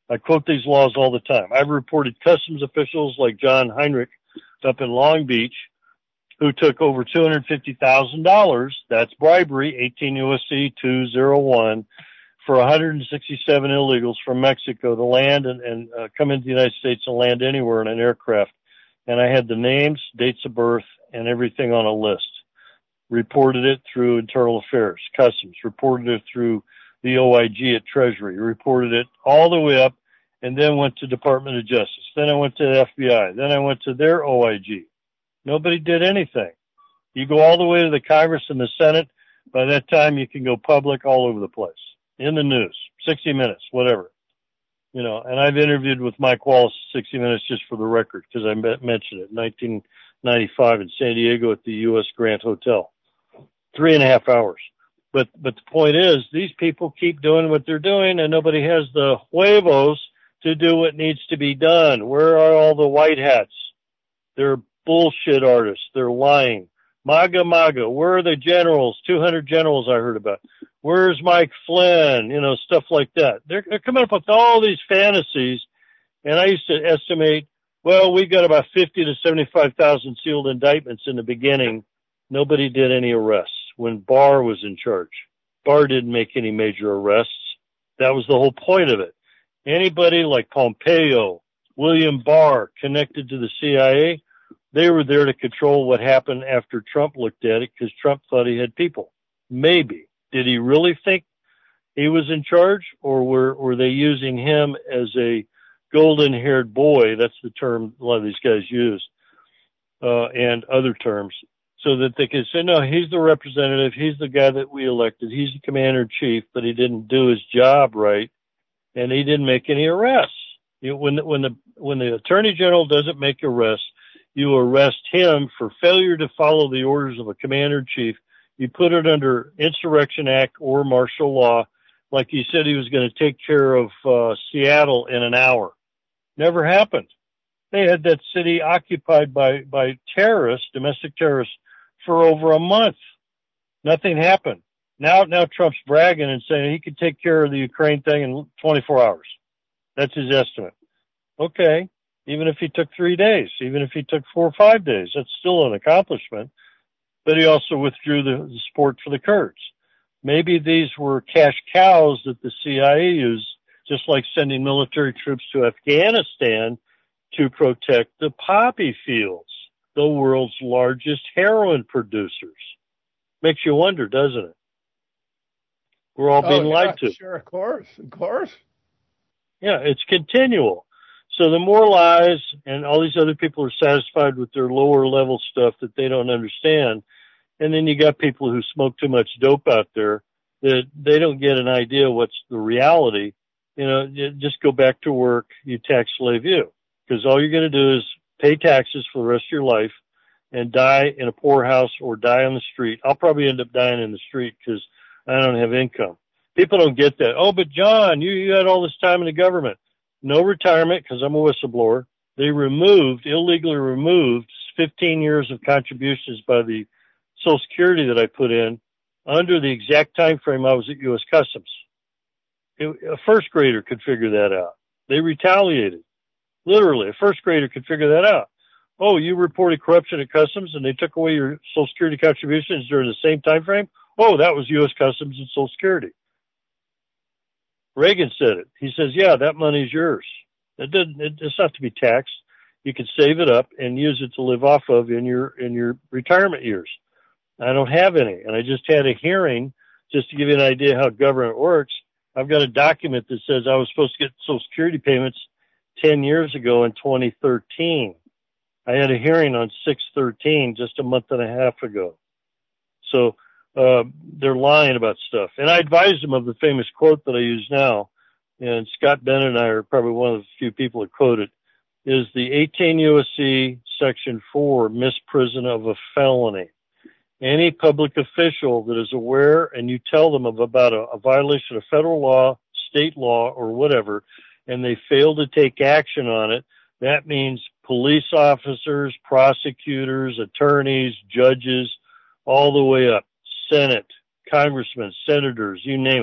[SPEAKER 7] I quote these laws all the time. I've reported customs officials like John Heinrich up in Long Beach who took over $250,000, that's bribery, 18 U.S.C. 201, for 167 illegals from Mexico to land and come into the United States and land anywhere in an aircraft. And I had the names, dates of birth, and everything on a list. Reported it through Internal Affairs, Customs, reported it through the OIG at Treasury, reported it all the way up, and then went to Department of Justice. Then I went to the FBI. Then I went to their OIG. Nobody did anything. You go all the way to the Congress and the Senate. By that time, you can go public all over the place. In the news, 60 Minutes, whatever. You know, and I've interviewed with Mike Wallace, 60 Minutes, just for the record, because I mentioned it, 1995 in San Diego at the U.S. Grant Hotel. 3.5 hours. But the point is, these people keep doing what they're doing, and nobody has the huevos to do what needs to be done. Where are all the white hats? They're bullshit artists. They're lying. MAGA. Where are the generals? 200 generals I heard about. Where's Mike Flynn? You know, stuff like that. They're coming up with all these fantasies, and I used to estimate, well, we got about 50 to 75,000 sealed indictments in the beginning. Nobody did any arrests when Barr was in charge. Barr didn't make any major arrests. That was the whole point of it. Anybody like Pompeo, William Barr, connected to the CIA, they were there to control what happened after Trump looked at it because Trump thought he had people. Maybe. Did he really think he was in charge, or were they using him as a golden-haired boy? That's the term a lot of these guys use, and other terms, so that they could say, no, he's the representative, he's the guy that we elected, he's the commander-in-chief, but he didn't do his job right, and he didn't make any arrests. When the Attorney General doesn't make arrests, you arrest him for failure to follow the orders of a commander-in-chief. You put it under Insurrection Act or martial law, like he said he was going to take care of Seattle in an hour. Never happened. They had that city occupied by terrorists, domestic terrorists, for over a month. Nothing happened. Now Trump's bragging and saying he could take care of the Ukraine thing in 24 hours. That's his estimate. Okay. Even if he took 3 days, even if he took 4 or 5 days, that's still an accomplishment. But he also withdrew the support for the Kurds. Maybe these were cash cows that the CIA used, just like sending military troops to Afghanistan to protect the poppy fields, the world's largest heroin producers. Makes you wonder, doesn't it? We're all being lied to.
[SPEAKER 2] Sure, of course.
[SPEAKER 7] Yeah, it's continual. So the more lies, and all these other people are satisfied with their lower level stuff that they don't understand. And then you got people who smoke too much dope out there that they don't get an idea what's the reality. You know, you just go back to work, you tax slave you. Because all you're going to do is pay taxes for the rest of your life and die in a poorhouse or die on the street. I'll probably end up dying in the street because I don't have income. People don't get that. Oh, but John, you had all this time in the government. No retirement because I'm a whistleblower. They illegally removed 15 years of contributions by the Social Security that I put in under the exact time frame I was at U.S. Customs. A first grader could figure that out. They retaliated. Literally, a first grader could figure that out. Oh, you reported corruption at Customs and they took away your Social Security contributions during the same time frame? Oh, that was U.S. Customs and Social Security. Reagan said it. He says, yeah, that money's yours. It's not to be taxed. You can save it up and use it to live off of in your retirement years. I don't have any. And I just had a hearing just to give you an idea how government works. I've got a document that says I was supposed to get Social Security payments 10 years ago in 2013. I had a hearing on 6/13 just a month and a half ago. So they're lying about stuff. And I advised them of the famous quote that I use now, and Scott Bennett and I are probably one of the few people that quote it, is the 18 U.S.C. Section 4 misprison of a felony. Any public official that is aware and you tell them about a violation of federal law, state law, or whatever, and they fail to take action on it, that means police officers, prosecutors, attorneys, judges, all the way up, Senate, congressmen, senators, you name it.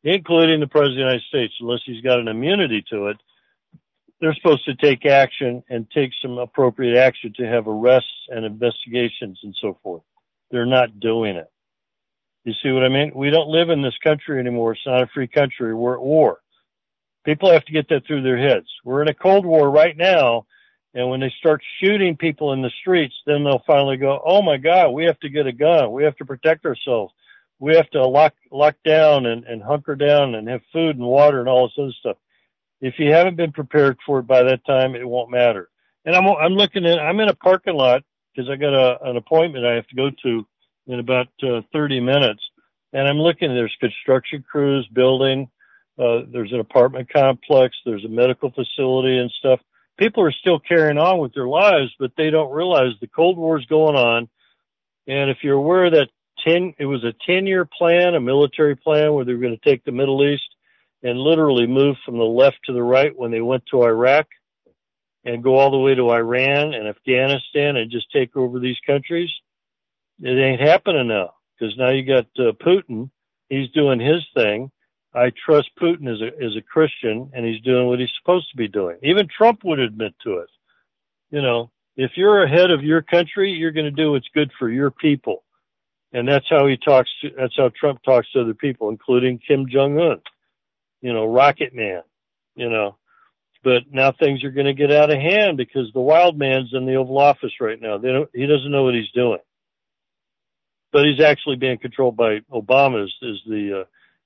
[SPEAKER 7] including the President of the United States, unless he's got an immunity to it. They're supposed to take action and take some appropriate action to have arrests and investigations and so forth. They're not doing it. You see what I mean? We don't live in this country anymore. It's not a free country. We're at war. People have to get that through their heads. We're in a Cold War right now, and when they start shooting people in the streets, then they'll finally go, oh my God, we have to get a gun. We have to protect ourselves. We have to lock down and hunker down and have food and water and all this other stuff. If you haven't been prepared for it by that time, it won't matter. And I'm in a parking lot because I got an appointment I have to go to in about 30 minutes. And I'm looking, there's construction crews building, there's an apartment complex, there's a medical facility and stuff. People are still carrying on with their lives, but they don't realize the Cold War is going on. And if you're aware that it was a 10-year plan, a military plan where they were going to take the Middle East and literally move from the left to the right when they went to Iraq and go all the way to Iran and Afghanistan and just take over these countries. It ain't happening now because now you got Putin. He's doing his thing. I trust Putin as a Christian, and he's doing what he's supposed to be doing. Even Trump would admit to it. You know, if you're ahead of your country, you're going to do what's good for your people. And that's how that's how Trump talks to other people, including Kim Jong-un, you know, Rocket Man, you know. But now things are going to get out of hand because the wild man's in the Oval Office right now. He doesn't know what he's doing. But he's actually being controlled by Obama is the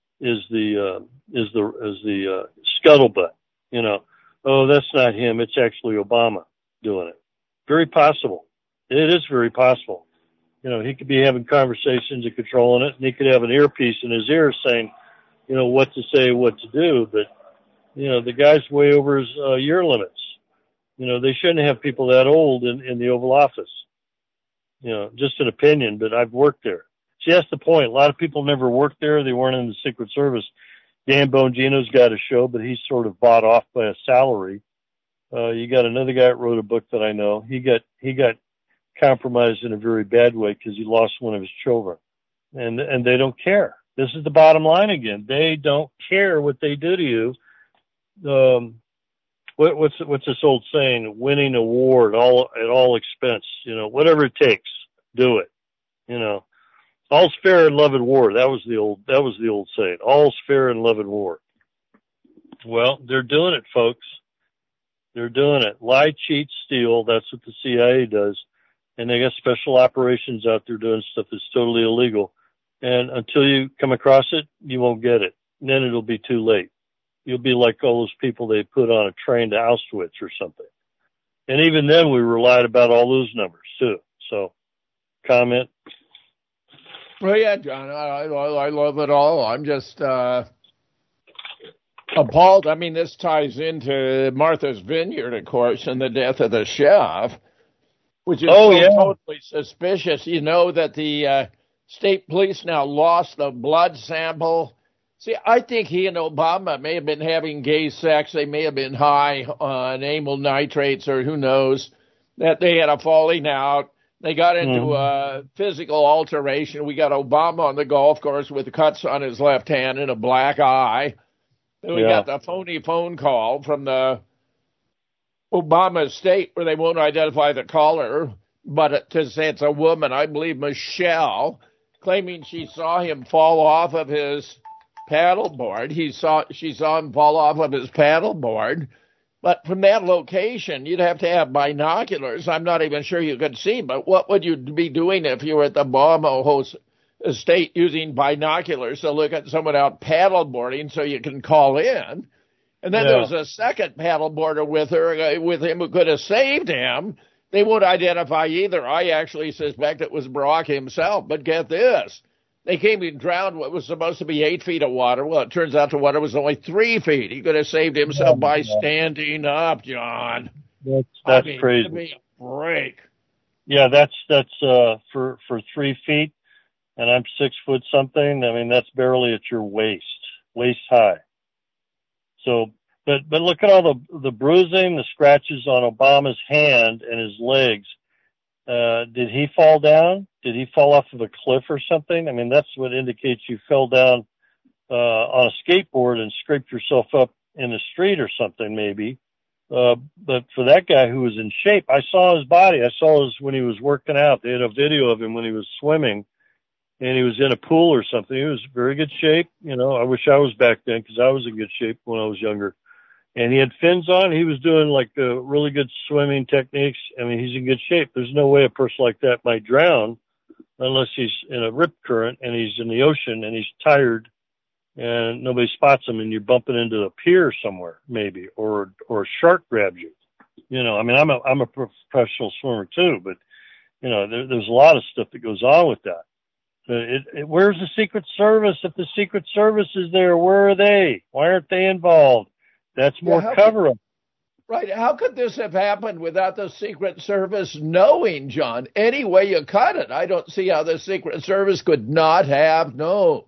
[SPEAKER 7] scuttlebutt, you know. Oh, that's not him. It's actually Obama doing it. Very possible. It is very possible. You know, he could be having conversations and controlling it, and he could have an earpiece in his ear saying, you know, what to say, what to do. But, you know, the guy's way over his year limits. You know, they shouldn't have people that old in the Oval Office. You know, just an opinion, but I've worked there. See, that's the point. A lot of people never worked there. They weren't in the Secret Service. Dan Bongino's got a show, but he's sort of bought off by a salary. You got another guy that wrote a book that I know. He got compromised in a very bad way because he lost one of his children. And they don't care. This is the bottom line again. They don't care what they do to you. What's this old saying? Winning a war at all expense. You know, whatever it takes, do it. You know, all's fair in love and war. That was the old saying. All's fair in love and war. Well, they're doing it, folks. They're doing it. Lie, cheat, steal. That's what the CIA does. And they got special operations out there doing stuff that's totally illegal. And until you come across it, you won't get it. And then it'll be too late. You'll be like all those people they put on a train to Auschwitz or something. And even then, we relied about all those numbers, too. So, comment?
[SPEAKER 2] Well, yeah, John, I love it all. I'm just appalled. I mean, this ties into Martha's Vineyard, of course, and the death of the chef, which is totally suspicious. You know that the state police now lost the blood sample. See, I think he and Obama may have been having gay sex. They may have been high on amyl nitrates or who knows, that they had a falling out. They got into a physical alteration. We got Obama on the golf course with cuts on his left hand and a black eye. Then we got the phony phone call from the Obama estate where they won't identify the caller, but to say it's a woman, I believe Michelle, claiming she saw him fall off of his paddleboard. She saw him fall off of his paddleboard. But from that location, you'd have to have binoculars. I'm not even sure you could see, but what would you be doing if you were at the Obama estate using binoculars to look at someone out paddleboarding so you can call in? And then there was a second paddleboarder with him who could have saved him. They won't identify either. I actually suspect it was Barack himself. But get this. They came and drowned what was supposed to be 8 feet of water. Well, it turns out the water was only 3 feet. He could have saved himself by standing up, John.
[SPEAKER 7] That's crazy.
[SPEAKER 2] Give me a break.
[SPEAKER 7] Yeah, that's for 3 feet, and I'm 6 foot something. I mean, that's barely at your waist high. So, but look at all the bruising, the scratches on Obama's hand and his legs. Did he fall down? Did he fall off of a cliff or something? I mean, that's what indicates you fell down on a skateboard and scraped yourself up in the street or something, maybe. But for that guy who was in shape, I saw his body. I saw when he was working out. They had a video of him when he was swimming, and he was in a pool or something. He was in very good shape. I wish I was back then because I was in good shape when I was younger. And he had fins on. He was doing like really good swimming techniques. I mean, he's in good shape. There's no way a person like that might drown unless he's in a rip current and he's in the ocean and he's tired and nobody spots him and you're bumping into a pier somewhere maybe, or a shark grabs you. I mean, I'm a professional swimmer too, but there's a lot of stuff that goes on with that. Where's the Secret Service? If the Secret Service is there, where are they? Why aren't they involved? That's more cover-up.
[SPEAKER 2] Right. How could this have happened without the Secret Service knowing, John? Any way you cut it, I don't see how the Secret Service could not have known.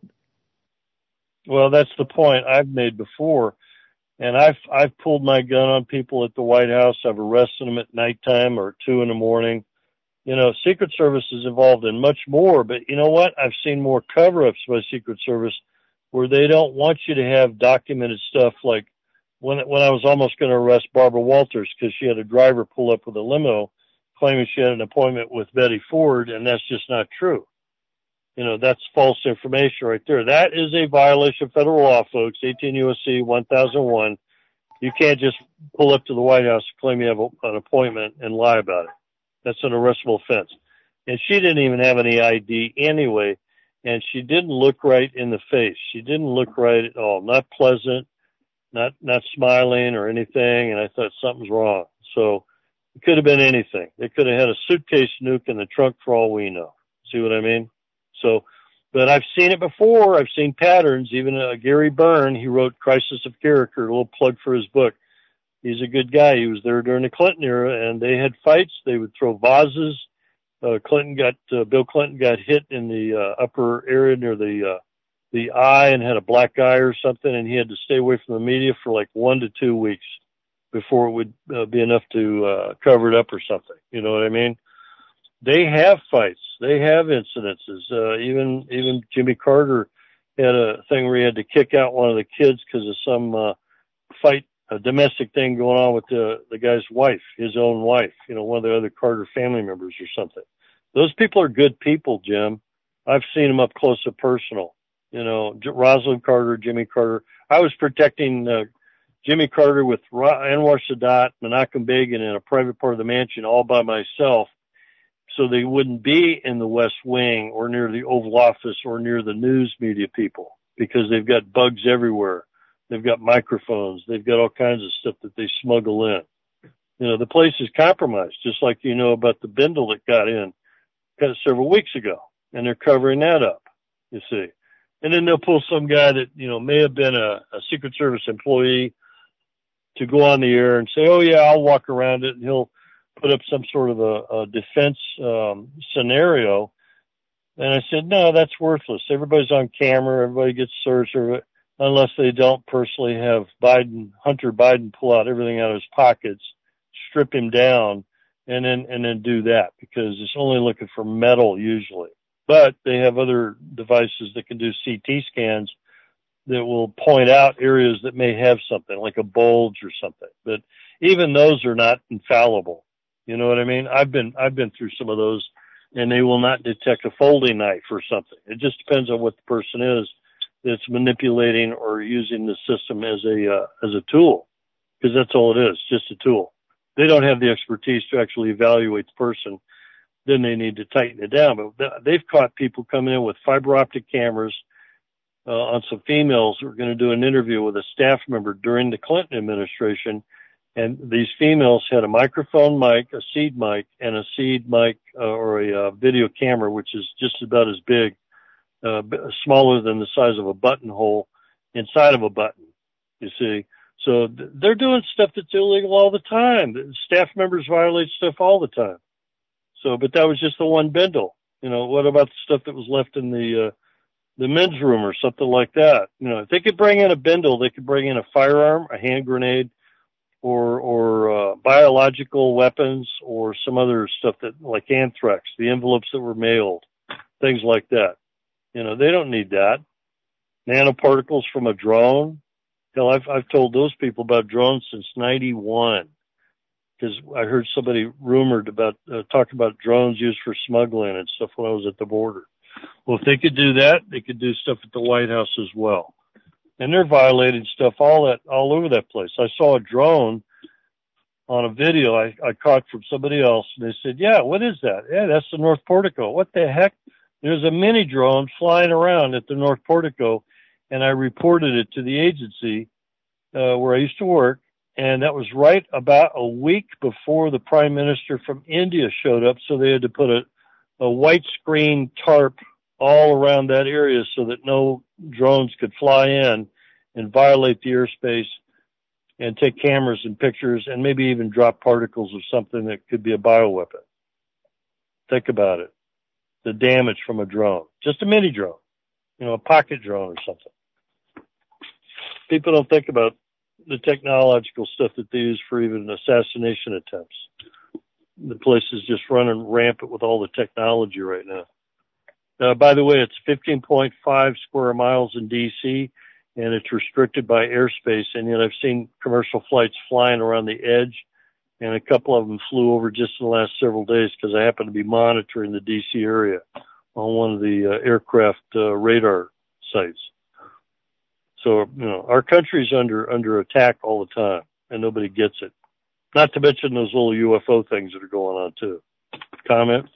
[SPEAKER 7] Well, that's the point I've made before. And I've pulled my gun on people at the White House. I've arrested them at nighttime or 2 a.m. Secret Service is involved in much more, but you know what? I've seen more cover-ups by Secret Service where they don't want you to have documented stuff like when I was almost going to arrest Barbara Walters because she had a driver pull up with a limo claiming she had an appointment with Betty Ford, and that's just not true. That's false information right there. That is a violation of federal law, folks, 18 U.S.C. 1001. You can't just pull up to the White House and claim you have an appointment and lie about it. That's an arrestable offense. And she didn't even have any ID anyway, and she didn't look right in the face. She didn't look right at all. Not pleasant, not smiling or anything, and I thought something's wrong. So it could have been anything. They could have had a suitcase nuke in the trunk for all we know. See what I mean? So, but I've seen it before. I've seen patterns. Even Gary Byrne, he wrote Crisis of Character, a little plug for his book. He's a good guy. He was there during the Clinton era, and they had fights. They would throw vases. Bill Clinton got hit in the upper area near the eye and had a black eye or something, and he had to stay away from the media for like 1 to 2 weeks before it would be enough to cover it up or something. You know what I mean? They have fights. They have incidences. Even Jimmy Carter had a thing where he had to kick out one of the kids because of some fight, a domestic thing going on with the guy's wife, his own wife, one of the other Carter family members or something. Those people are good people, Jim. I've seen them up close and personal. Rosalind Carter, Jimmy Carter. I was protecting Jimmy Carter with Anwar Sadat, Menachem Begin in a private part of the mansion all by myself, so they wouldn't be in the West Wing or near the Oval Office or near the news media people because they've got bugs everywhere. They've got microphones. They've got all kinds of stuff that they smuggle in. The place is compromised, just like about the Bindle that got in several weeks ago, and they're covering that up, you see. And then they'll pull some guy that, may have been a Secret Service employee to go on the air and say, oh, yeah, I'll walk around it, and he'll put up some sort of a defense scenario. And I said, no, that's worthless. Everybody's on camera. Everybody gets searched unless they don't personally have Hunter Biden pull out everything out of his pockets, strip him down, and then do that because it's only looking for metal usually. But they have other devices that can do CT scans that will point out areas that may have something like a bulge or something. But even those are not infallible. You know what I mean? I've been through some of those, and they will not detect a folding knife or something. It just depends on what the person is that's manipulating or using the system as a tool, because that's all it is, just a tool. They don't have the expertise to actually evaluate the person. Then they need to tighten it down. But they've caught people coming in with fiber optic cameras on some females who are going to do an interview with a staff member during the Clinton administration. And these females had a microphone mic, a seed mic, and a seed mic or a video camera, which is just about as big, smaller than the size of a buttonhole inside of a button, you see. So they're doing stuff that's illegal all the time. Staff members violate stuff all the time. So, but that was just the one bindle. What about the stuff that was left in the men's room or something like that? If they could bring in a bindle, they could bring in a firearm, a hand grenade, or biological weapons or some other stuff that like anthrax, the envelopes that were mailed, things like that. They don't need that. nanoparticles from a drone. Hell, I've told those people about drones since '91 because I heard somebody rumored about talking about drones used for smuggling and stuff when I was at the border. Well, if they could do that, they could do stuff at the White House as well. And they're violating stuff all over that place. I saw a drone on a video I caught from somebody else, and they said, "Yeah, what is that?" "Yeah, that's the North Portico." "What the heck?" "There's a mini drone flying around at the North Portico," and I reported it to the agency where I used to work, and that was right about a week before the Prime Minister from India showed up, so they had to put a white screen tarp all around that area so that no drones could fly in and violate the airspace and take cameras and pictures and maybe even drop particles of something that could be a bioweapon. Think about it. The damage from a drone. Just a mini drone. A pocket drone or something. People don't think about the technological stuff that they use for even assassination attempts. The place is just running rampant with all the technology right now. By the way, it's 15.5 square miles in D.C., and it's restricted by airspace, and yet I've seen commercial flights flying around the edge, and a couple of them flew over just in the last several days because I happen to be monitoring the D.C. area on one of the aircraft radar sites. So, our country's under attack all the time, and nobody gets it. Not to mention those little UFO things that are going on, too. Comments?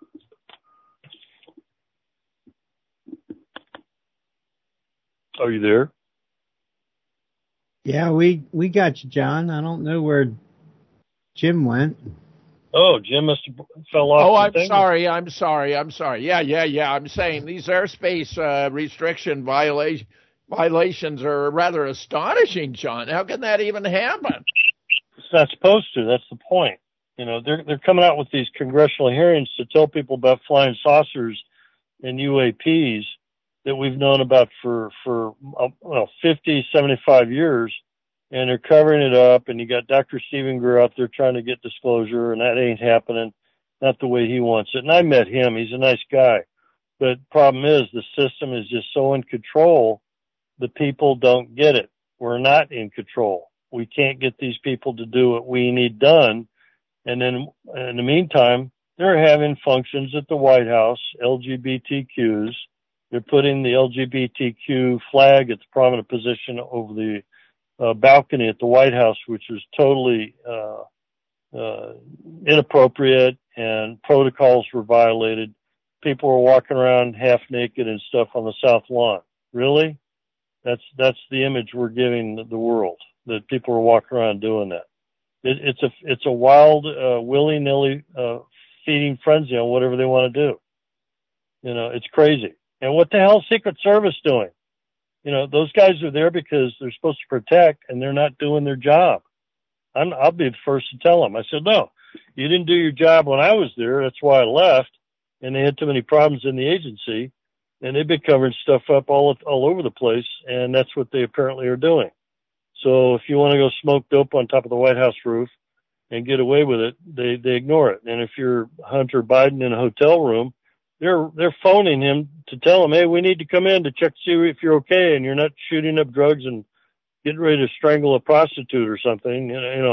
[SPEAKER 7] Are you there?
[SPEAKER 5] Yeah, we got you, John. I don't know where Jim went.
[SPEAKER 7] Oh, Jim must have fell off.
[SPEAKER 2] Oh, I'm sorry. Yeah. I'm saying these airspace restriction violations are rather astonishing, John. How can that even happen?
[SPEAKER 7] It's not supposed to. That's the point. They're coming out with these congressional hearings to tell people about flying saucers and UAPs that we've known about for 50, 75 years, and they're covering it up, and you got Dr. Stephen Greer out there trying to get disclosure, and that ain't happening, not the way he wants it. And I met him. He's a nice guy. But the problem is the system is just so in control, the people don't get it. We're not in control. We can't get these people to do what we need done. And then in the meantime, they're having functions at the White House, LGBTQs. They're putting the LGBTQ flag at the prominent position over the balcony at the White House, which is totally inappropriate, and protocols were violated. People were walking around half naked and stuff on the South Lawn. Really? That's the image we're giving the world, that people are walking around doing that. It's a wild, willy-nilly feeding frenzy on whatever they want to do. It's crazy. And what the hell is Secret Service doing? Those guys are there because they're supposed to protect, and they're not doing their job. I'll be the first to tell them. I said, no, you didn't do your job when I was there. That's why I left. And they had too many problems in the agency, and they've been covering stuff up all over the place, and that's what they apparently are doing. So if you want to go smoke dope on top of the White House roof and get away with it, they ignore it. And if you're Hunter Biden in a hotel room, they're phoning him to tell him, hey, we need to come in to check to see if you're okay and you're not shooting up drugs and getting ready to strangle a prostitute or something.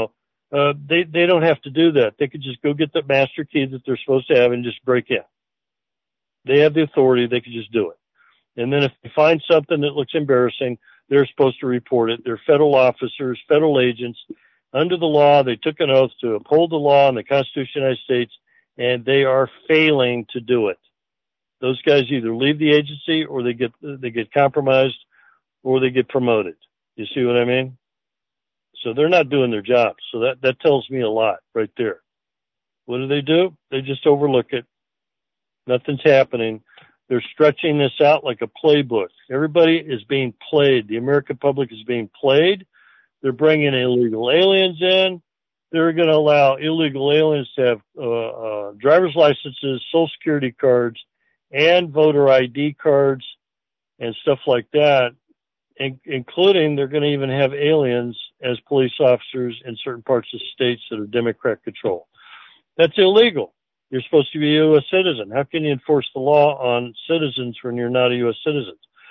[SPEAKER 7] They don't have to do that. They could just go get the master key that they're supposed to have and just break in. They have the authority. They could just do it. And then if they find something that looks embarrassing, they're supposed to report it. They're federal officers, federal agents. Under the law, they took an oath to uphold the law and the Constitution of the United States, and they are failing to do it. Those guys either leave the agency or they get compromised or they get promoted. You see what I mean? So they're not doing their job. So that tells me a lot right there. What do? They just overlook it. Nothing's happening. They're stretching this out like a playbook. Everybody is being played. The American public is being played. They're bringing illegal aliens in. They're going to allow illegal aliens to have driver's licenses, Social Security cards, and voter ID cards and stuff like that, including they're going to even have aliens as police officers in certain parts of states that are Democrat controlled. That's illegal. You're supposed to be a U.S. citizen. How can you enforce the law on citizens when you're not a U.S. citizen?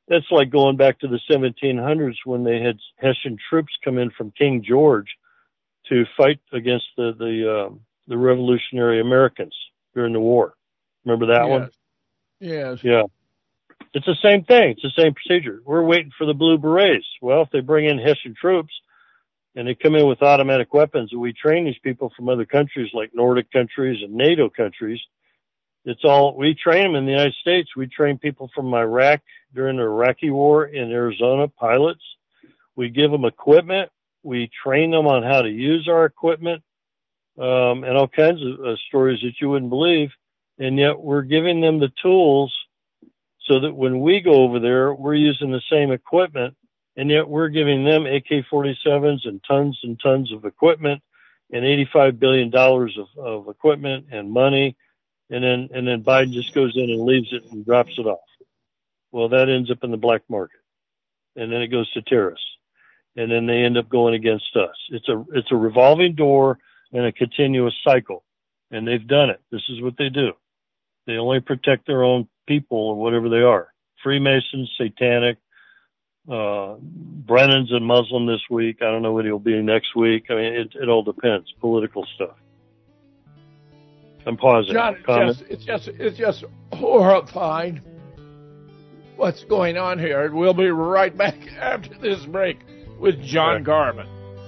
[SPEAKER 7] That's like going back to the 1700s when they had Hessian troops come in from King George to fight against the revolutionary Americans during the war. Remember that one?
[SPEAKER 2] Yes.
[SPEAKER 7] Yeah. It's the same thing. It's the same procedure. We're waiting for the Blue Berets. Well, if they bring in Hessian troops and they come in with automatic weapons, and we train these people from other countries like Nordic countries and NATO countries, we train them in the United States. We train people from Iraq during the Iraqi war in Arizona, pilots. We give them equipment. We train them on how to use our equipment, and all kinds of stories that you wouldn't believe. And yet we're giving them the tools so that when we go over there, we're using the same equipment, and yet we're giving them AK-47s and tons of equipment and $85 billion of equipment and money. And then Biden just goes in and leaves it and drops it off. Well, that ends up in the black market, and then it goes to terrorists, and then they end up going against us. It's a revolving door and a continuous cycle, and they've done it. This is what they do. They only protect their own people or whatever they are. Freemasons, satanic. Brennan's a Muslim this week. I don't know what he'll be next week. I mean, it all depends. Political stuff. I'm pausing.
[SPEAKER 2] John, it's just horrifying what's going on here. We'll be right back after this break with John Garvin.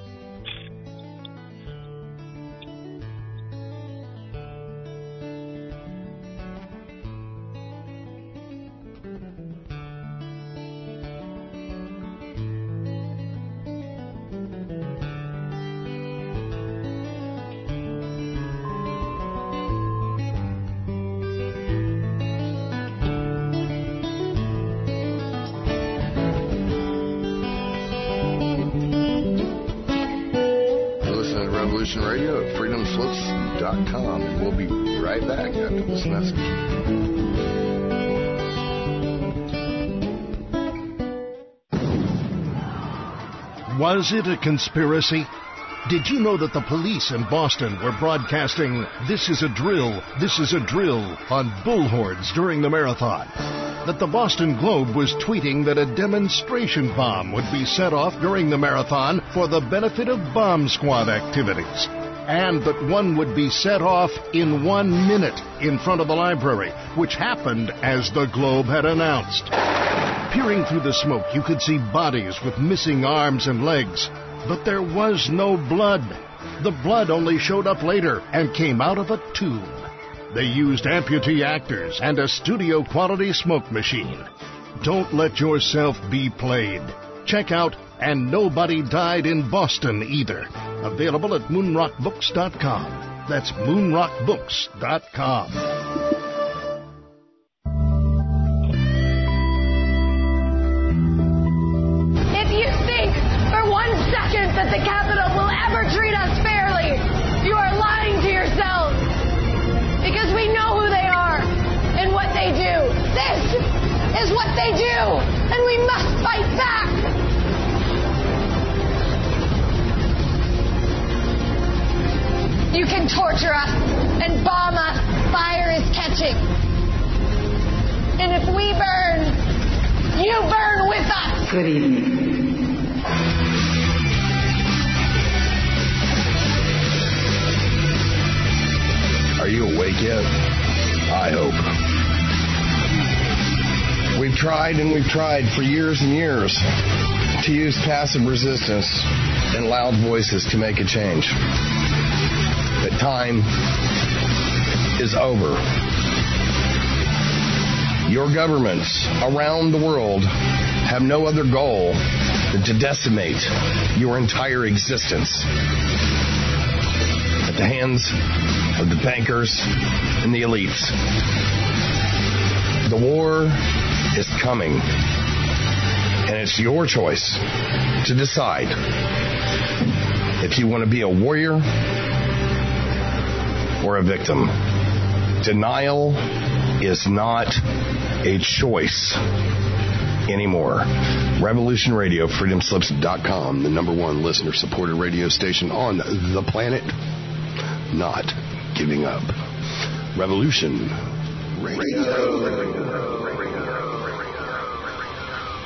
[SPEAKER 3] Radio at freedomslips.com, and we'll be right back after this message.
[SPEAKER 11] Was it a conspiracy? Did you know that the police in Boston were broadcasting "This is a drill, this is a drill" on bullhorns during the marathon? That the Boston Globe was tweeting that a demonstration bomb would be set off during the marathon for the benefit of bomb squad activities, and that one would be set off in 1 minute in front of the library, which happened as the Globe had announced. Peering through the smoke, you could see bodies with missing arms and legs, but there was no blood. The blood only showed up later and came out of a tube. They used amputee actors and a studio-quality smoke machine. Don't let yourself be played. Check out And Nobody Died in Boston Either. Available at moonrockbooks.com. That's moonrockbooks.com.
[SPEAKER 12] If you think for 1 second that the Capitol will ever treat us fairly, you are lying to yourselves. Because we know who they are and what they do. This is what they do, and we must fight back. You can torture us and bomb us. Fire is catching. And if we burn, you burn with us. Good evening.
[SPEAKER 3] Are you awake yet? I hope. We've tried and we've tried for years and years to use passive resistance and loud voices to make a change. But time is over. Your governments around the world have no other goal than to decimate your entire existence at the hands of the bankers and the elites. The war is coming, and it's your choice to decide if you want to be a warrior or a victim. Denial is not a choice anymore. Revolution Radio, freedomslips.com, the #1 listener-supported radio station on the planet. Not giving up. Revolution Radio.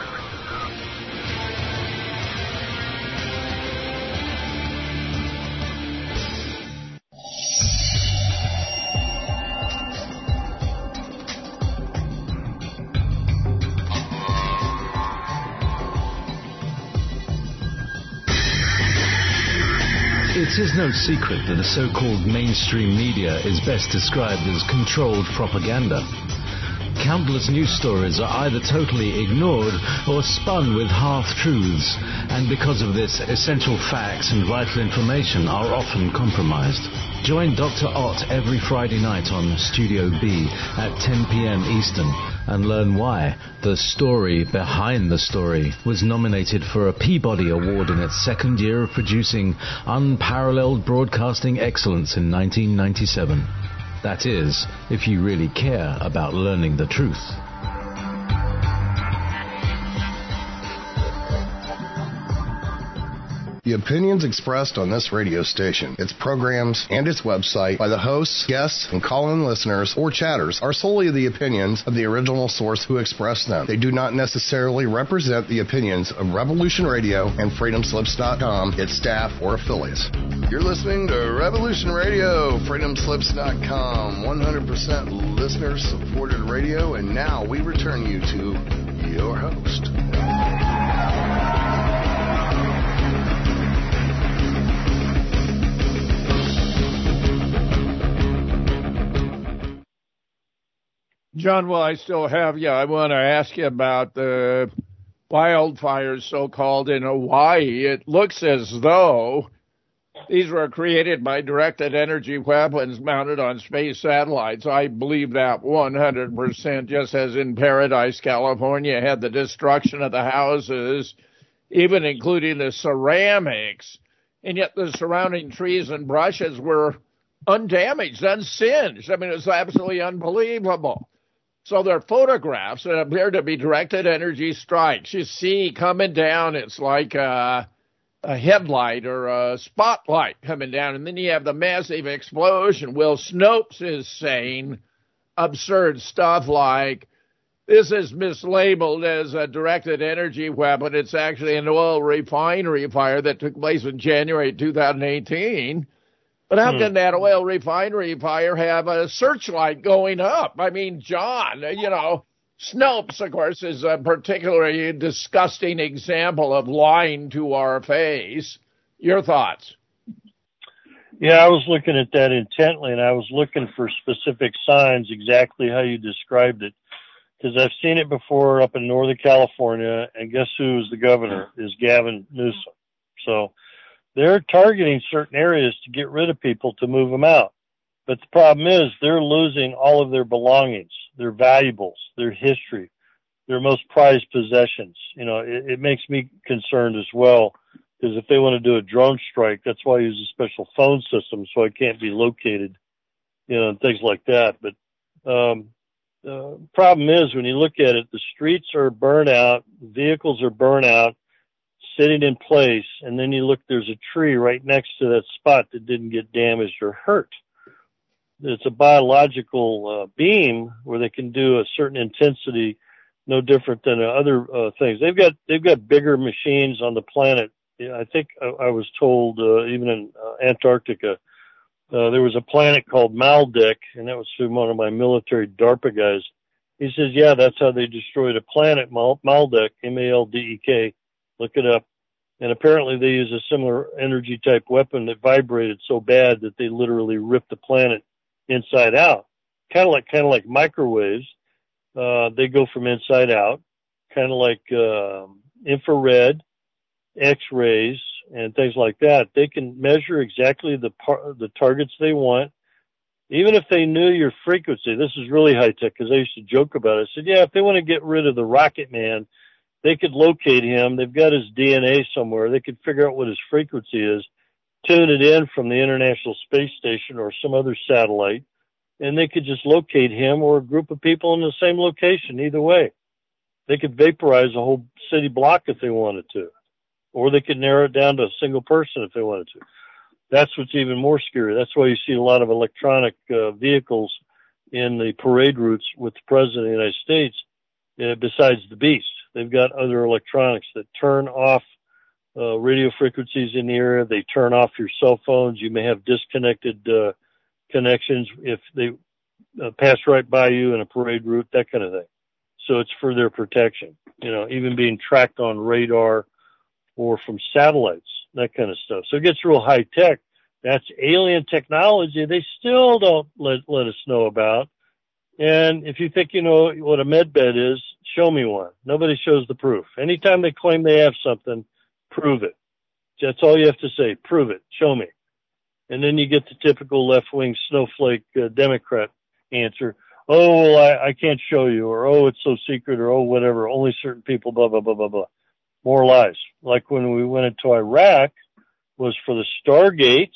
[SPEAKER 1] It is no secret that the so-called mainstream media is best described as controlled propaganda. Countless news stories are either totally ignored or spun with half-truths, and because of this, essential facts and vital information are often compromised. Join Dr. Ott every Friday night on Studio B at 10 p.m. Eastern and learn why The Story Behind the Story was nominated for a Peabody Award in its second year of producing unparalleled broadcasting excellence in 1997. That is, if you really care about learning the truth.
[SPEAKER 3] The opinions expressed on this radio station, its programs, and its website by the hosts, guests, and call-in listeners or chatters are solely the opinions of the original source who expressed them. They do not necessarily represent the opinions of Revolution Radio and FreedomSlips.com, its staff, or affiliates. You're listening to Revolution Radio, FreedomSlips.com, 100% listener-supported radio, and now we return you to your host.
[SPEAKER 2] John, while I still have you, I want to ask you about the wildfires, so-called, in Hawaii. It looks as though these were created by directed energy weapons mounted on space satellites. I believe that 100%, just as in Paradise, California, had the destruction of the houses, even including the ceramics, and yet the surrounding trees and brushes were undamaged, unsinged. I mean, it was absolutely unbelievable. So they're photographs that appear to be directed energy strikes. You see coming down, it's like a headlight or a spotlight coming down, and then you have the massive explosion. Will Snopes is saying absurd stuff like, this is mislabeled as a directed energy weapon. It's actually an oil refinery fire that took place in January 2018. But how can that oil refinery fire have a searchlight going up? I mean, John, Snopes, of course, is a particularly disgusting example of lying to our face. Your thoughts?
[SPEAKER 7] Yeah, I was looking at that intently, and I was looking for specific signs, exactly how you described it, because I've seen it before up in Northern California, and guess who's the governor? Is Gavin Newsom. So they're targeting certain areas to get rid of people, to move them out. But the problem is they're losing all of their belongings, their valuables, their history, their most prized possessions. It makes me concerned as well, because if they want to do a drone strike, that's why I use a special phone system so I can't be located, and things like that. But the problem is, when you look at it, the streets are burnt out, vehicles are burnt out, sitting in place, and then you look, there's a tree right next to that spot that didn't get damaged or hurt. It's a biological beam where they can do a certain intensity, no different than other things. They've got bigger machines on the planet. I think I was told even in Antarctica, there was a planet called Maldek, and that was through one of my military DARPA guys. He says, yeah, that's how they destroyed a planet, Maldek, M-A-L-D-E-K. Look it up. And apparently they use a similar energy type weapon that vibrated so bad that they literally ripped the planet inside out. Kind of like microwaves. They go from inside out, kind of like infrared, X-rays, and things like that. They can measure exactly the targets they want. Even if they knew your frequency, this is really high tech, because I used to joke about it. I said, yeah, if they want to get rid of the Rocket Man, they could locate him. They've got his DNA somewhere. They could figure out what his frequency is, tune it in from the International Space Station or some other satellite, and they could just locate him or a group of people in the same location. Either way, they could vaporize a whole city block if they wanted to, or they could narrow it down to a single person if they wanted to. That's what's even more scary. That's why you see a lot of electronic vehicles in the parade routes with the President of the United States, besides the Beast. They've got other electronics that turn off radio frequencies in the area. They turn off your cell phones. You may have disconnected connections if they pass right by you in a parade route, that kind of thing. So it's for their protection, even being tracked on radar or from satellites, that kind of stuff. So it gets real high tech. That's alien technology they still don't let us know about. And if you think you know what a med bed is, show me one. Nobody shows the proof. Anytime they claim they have something, prove it. That's all you have to say. Prove it. Show me. And then you get the typical left-wing snowflake Democrat answer. Oh, well, I can't show you, or oh, it's so secret, or oh, whatever. Only certain people, blah, blah, blah, blah, blah. More lies. Like when we went into Iraq, was for the Stargates,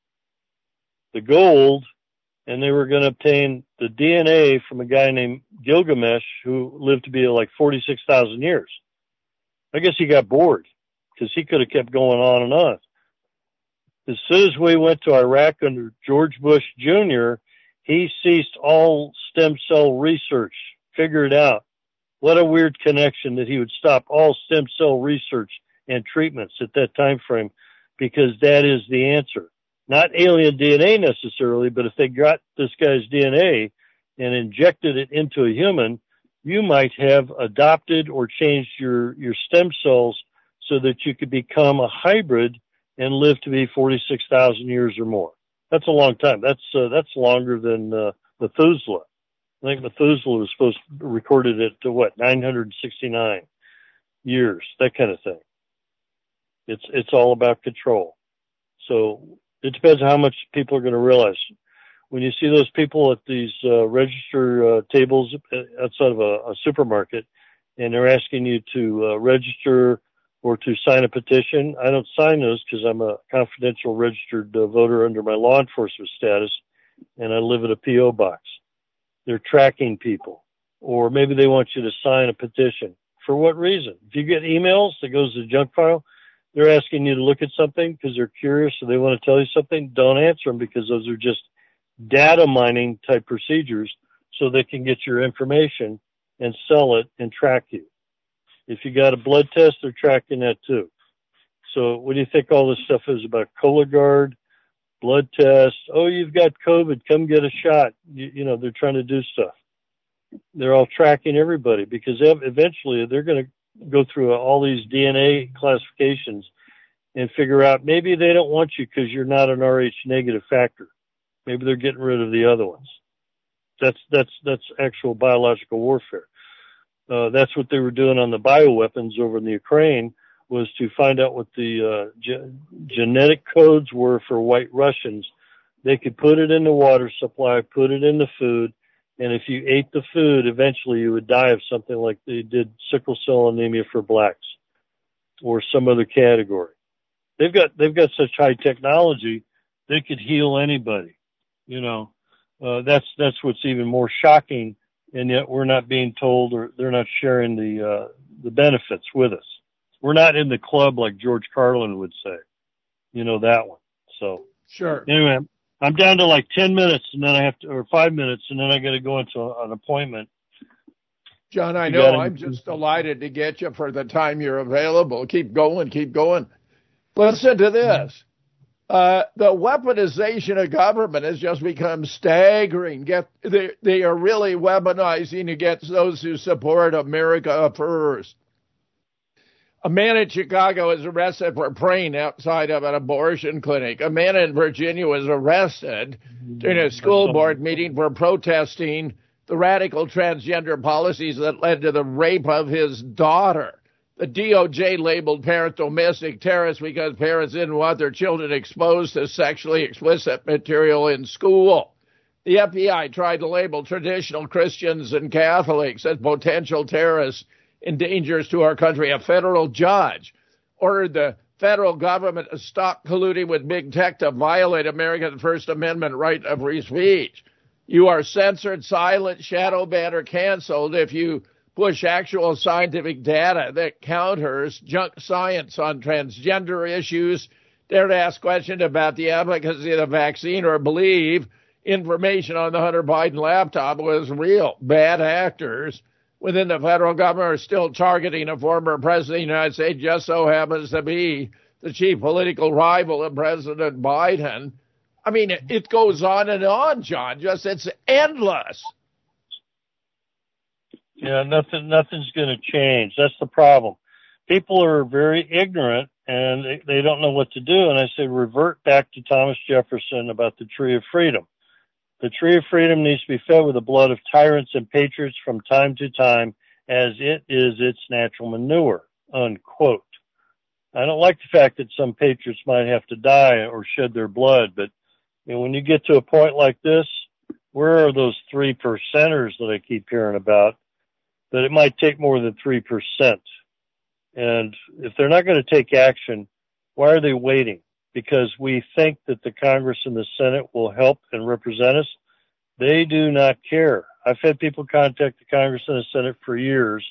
[SPEAKER 7] the gold, and they were going to obtain the DNA from a guy named Gilgamesh who lived to be like 46,000 years. I guess he got bored because he could have kept going on and on. As soon as we went to Iraq under George Bush Jr., he ceased all stem cell research, figured out. What a weird connection that he would stop all stem cell research and treatments at that time frame, because that is the answer. Not alien DNA necessarily, but if they got this guy's DNA and injected it into a human, you might have adopted or changed your stem cells so that you could become a hybrid and live to be 46,000 years or more. That's a long time. That's longer than Methuselah. I think Methuselah was supposed to recorded it to 969 years, that kind of thing. It's all about control. So it depends on how much people are going to realize. When you see those people at these register tables outside of a supermarket, and they're asking you to register or to sign a petition, I don't sign those because I'm a confidential registered voter under my law enforcement status, and I live in a P.O. box. They're tracking people. Or maybe they want you to sign a petition. For what reason? If you get emails that goes to the junk file, they're asking you to look at something because they're curious or they want to tell you something, don't answer them, because those are just data mining type procedures so they can get your information and sell it and track you. If you got a blood test, they're tracking that too. So what do you think all this stuff is about? Cologuard, blood test. Oh, you've got COVID. Come get a shot. You know, they're trying to do stuff. They're all tracking everybody because eventually they're going to go through all these DNA classifications and figure out maybe they don't want you because you're not an Rh negative factor. Maybe they're getting rid of the other ones. That's actual biological warfare. That's what they were doing on the bioweapons over in the Ukraine, was to find out what the genetic codes were for White Russians. They could put it in the water supply, put it in the food, and if you ate the food, eventually you would die of something like they did sickle cell anemia for blacks or some other category. They've got such high technology, they could heal anybody. You know, that's what's even more shocking, and yet we're not being told, or they're not sharing the benefits with us. We're not in the club like George Carlin would say. You know that one. So
[SPEAKER 2] sure.
[SPEAKER 7] Anyway, I'm down to like 10 minutes, and then I have to, or 5 minutes, and then I got to go into an appointment.
[SPEAKER 2] John, I know I'm just delighted to get you for the time you're available. Keep going, keep going. Listen to this. The weaponization of government has just become staggering. They are really weaponizing against those who support America first. A man in Chicago was arrested for praying outside of an abortion clinic. A man in Virginia was arrested during a school board meeting for protesting the radical transgender policies that led to the rape of his daughter. The DOJ labeled parents domestic terrorists because parents didn't want their children exposed to sexually explicit material in school. The FBI tried to label traditional Christians and Catholics as potential terrorists and dangers to our country. A federal judge ordered the federal government to stop colluding with big tech to violate America's First Amendment right of free speech. You are censored, silent, shadow banned, or canceled if you push actual scientific data that counters junk science on transgender issues, dare to ask questions about the efficacy of the vaccine, or believe information on the Hunter Biden laptop was real. Bad actors within the federal government are still targeting a former president of the United States, just so happens to be the chief political rival of President Biden. I mean, it goes on and on, John. It's endless.
[SPEAKER 7] Yeah, nothing's going to change. That's the problem. People are very ignorant and they don't know what to do. And I say, revert back to Thomas Jefferson about the Tree of Freedom. The Tree of Freedom needs to be fed with the blood of tyrants and patriots from time to time, as it is its natural manure, unquote. I don't like the fact that some patriots might have to die or shed their blood, but when you get to a point like this, where are those 3%ers that I keep hearing about? That it might take more than 3%. And if they're not going to take action, why are they waiting? Because we think that the Congress and the Senate will help and represent us. They do not care. I've had people contact the Congress and the Senate for years.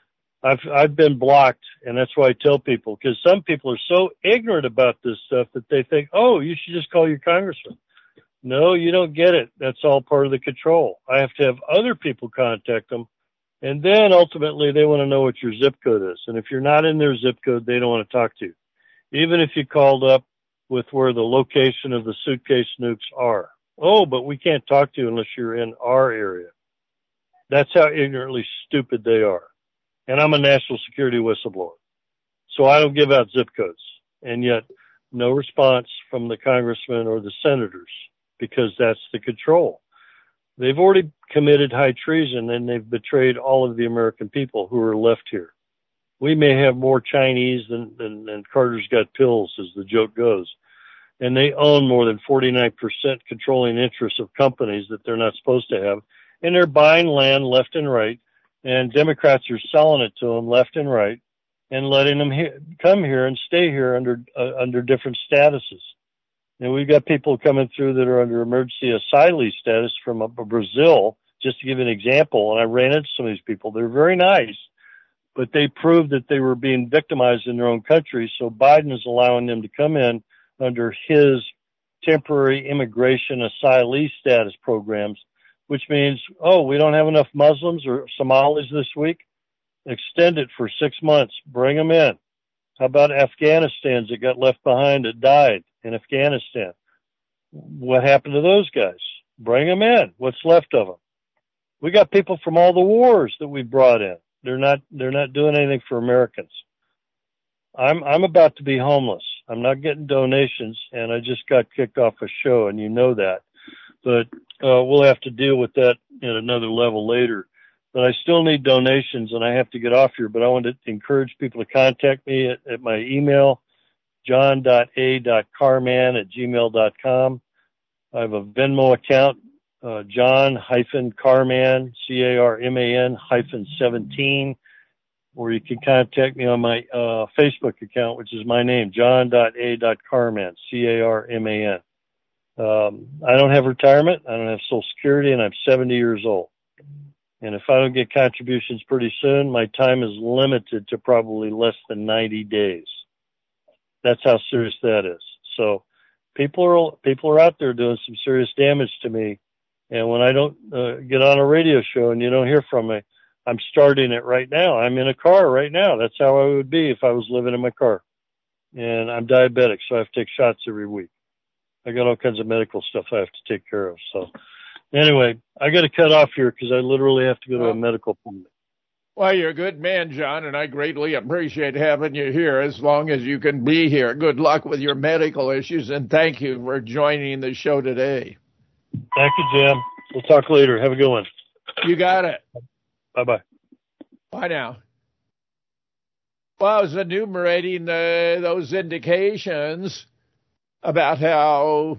[SPEAKER 7] I've been blocked, and that's why I tell people, because some people are so ignorant about this stuff that they think, oh, you should just call your congressman. No, you don't get it. That's all part of the control. I have to have other people contact them, and then ultimately they want to know what your zip code is. And if you're not in their zip code, they don't want to talk to you, even if you called up with where the location of the suitcase nukes are. Oh, but we can't talk to you unless you're in our area. That's how ignorantly stupid they are. And I'm a national security whistleblower, so I don't give out zip codes. And yet, no response from the congressmen or the senators, because that's the control. They've already committed high treason, and they've betrayed all of the American people who are left here. We may have more Chinese than Carter's got pills, as the joke goes. And they own more than 49% controlling interests of companies that they're not supposed to have. And they're buying land left and right. And Democrats are selling it to them left and right and letting them come here and stay here under different statuses. And we've got people coming through that are under emergency asylee status from Brazil, just to give you an example. And I ran into some of these people. They're very nice, but they proved that they were being victimized in their own country. So Biden is allowing them to come in under his temporary immigration asylee status programs, which means, oh, we don't have enough Muslims or Somalis this week. Extend it for 6 months. Bring them in. How about Afghanistans that got left behind that died in Afghanistan? What happened to those guys? Bring them in. What's left of them? We got people from all the wars that we brought in. They're not doing anything for Americans. I'm about to be homeless. I'm not getting donations, and I just got kicked off a show, and you know that. But we'll have to deal with that at another level later. But I still need donations, and I have to get off here. But I want to encourage people to contact me at my email, john.a.carman@gmail.com. I have a Venmo account, John-Carman, CARMAN-17, or you can contact me on my Facebook account, which is my name, john.a.carman, CARMAN. I don't have retirement. I don't have Social Security, and I'm 70 years old. And if I don't get contributions pretty soon, my time is limited to probably less than 90 days. That's how serious that is. So people are out there doing some serious damage to me. And when I don't get on a radio show and you don't hear from me, I'm starting it right now. I'm in a car right now. That's how I would be if I was living in my car. And I'm diabetic, so I have to take shots every week. I got all kinds of medical stuff I have to take care of. So anyway, I got to cut off here because I literally have to go to a medical appointment.
[SPEAKER 2] Well, you're a good man, John, and I greatly appreciate having you here as long as you can be here. Good luck with your medical issues, and thank you for joining the show today.
[SPEAKER 7] Thank you, Jim. We'll talk later. Have a good one.
[SPEAKER 2] You got it.
[SPEAKER 7] Bye-bye.
[SPEAKER 2] Bye now. Well, I was enumerating those indications about how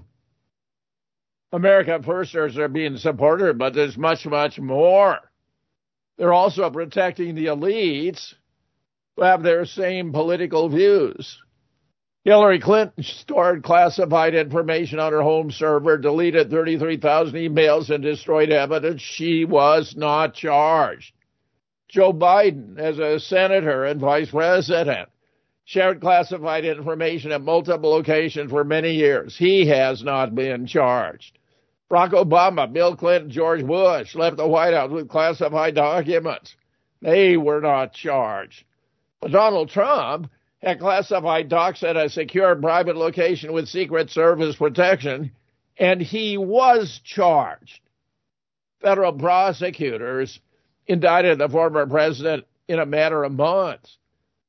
[SPEAKER 2] America Firsters are being supported, but there's much, much more. They're also protecting the elites who have their same political views. Hillary Clinton stored classified information on her home server, deleted 33,000 emails, and destroyed evidence. She was not charged. Joe Biden, as a senator and vice president, shared classified information at multiple locations for many years. He has not been charged. Barack Obama, Bill Clinton, George Bush left the White House with classified documents. They were not charged. But Donald Trump had classified docs at a secure private location with Secret Service protection, and he was charged. Federal prosecutors indicted the former president in a matter of months.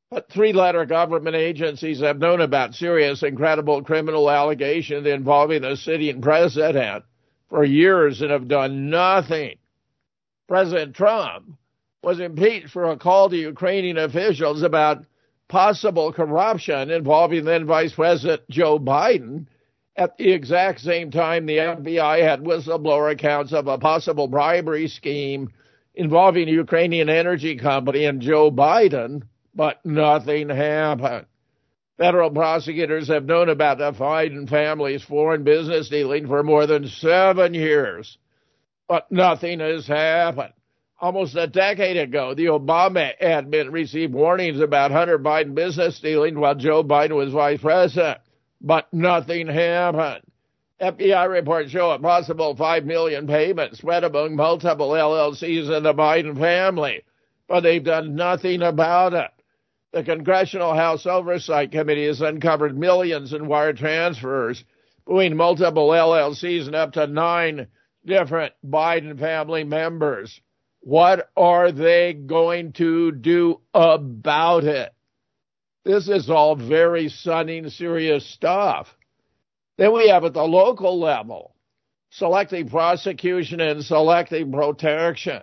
[SPEAKER 2] But three-letter government agencies have known about serious and credible criminal allegations involving the sitting president for years and have done nothing. President Trump was impeached for a call to Ukrainian officials about possible corruption involving then Vice President Joe Biden. At the exact same time, the FBI had whistleblower accounts of a possible bribery scheme involving a Ukrainian energy company and Joe Biden, but nothing happened. Federal prosecutors have known about the Biden family's foreign business dealing for more than 7 years, but nothing has happened. Almost a decade ago, the Obama admin received warnings about Hunter Biden business dealing while Joe Biden was vice president, but nothing happened. FBI reports show a possible $5 million payment spread among multiple LLCs in the Biden family, but they've done nothing about it. The Congressional House Oversight Committee has uncovered millions in wire transfers between multiple LLCs and up to 9 different Biden family members. What are they going to do about it? This is all very stunning, serious stuff. Then we have at the local level, selective prosecution and selective protection.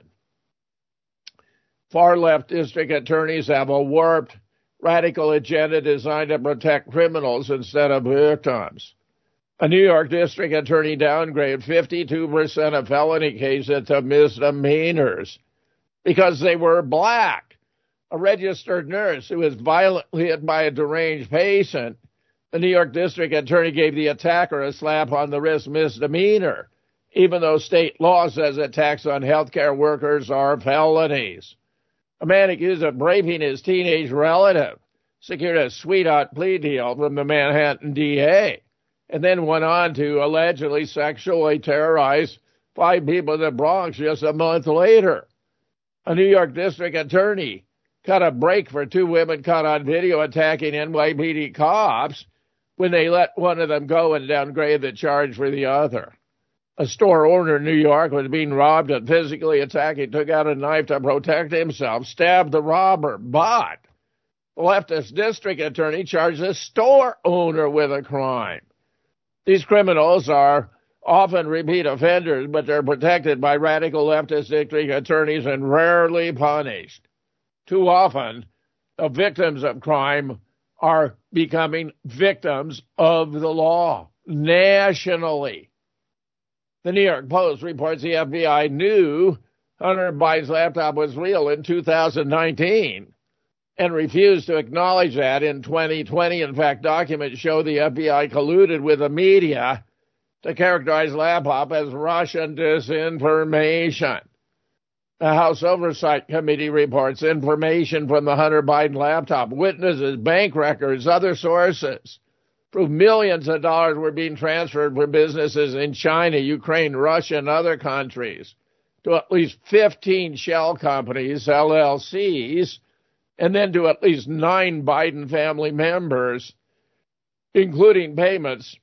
[SPEAKER 2] Far-left district attorneys have a warped, radical agenda designed to protect criminals instead of victims. A New York district attorney downgraded 52% of felony cases to misdemeanors because they were black. A registered nurse who was violently hit by a deranged patient, the New York district attorney gave the attacker a slap on the wrist misdemeanor, even though state law says attacks on healthcare workers are felonies. A man accused of raping his teenage relative secured a sweetheart plea deal from the Manhattan DA and then went on to allegedly sexually terrorize 5 people in the Bronx just a month later. A New York district attorney cut a break for 2 women caught on video attacking NYPD cops when they let one of them go and downgraded the charge for the other. A store owner in New York was being robbed and physically attacked. He took out a knife to protect himself, stabbed the robber, but the leftist district attorney charged the store owner with a crime. These criminals are often repeat offenders, but they're protected by radical leftist district attorneys and rarely punished. Too often, the victims of crime are becoming victims of the law nationally. The New York Post reports the FBI knew Hunter Biden's laptop was real in 2019 and refused to acknowledge that in 2020. In fact, documents show the FBI colluded with the media to characterize laptop as Russian disinformation. The House Oversight Committee reports information from the Hunter Biden laptop, witnesses, bank records, other sources prove millions of dollars were being transferred from businesses in China, Ukraine, Russia, and other countries to at least 15 shell companies, LLCs, and then to at least 9 Biden family members, including payments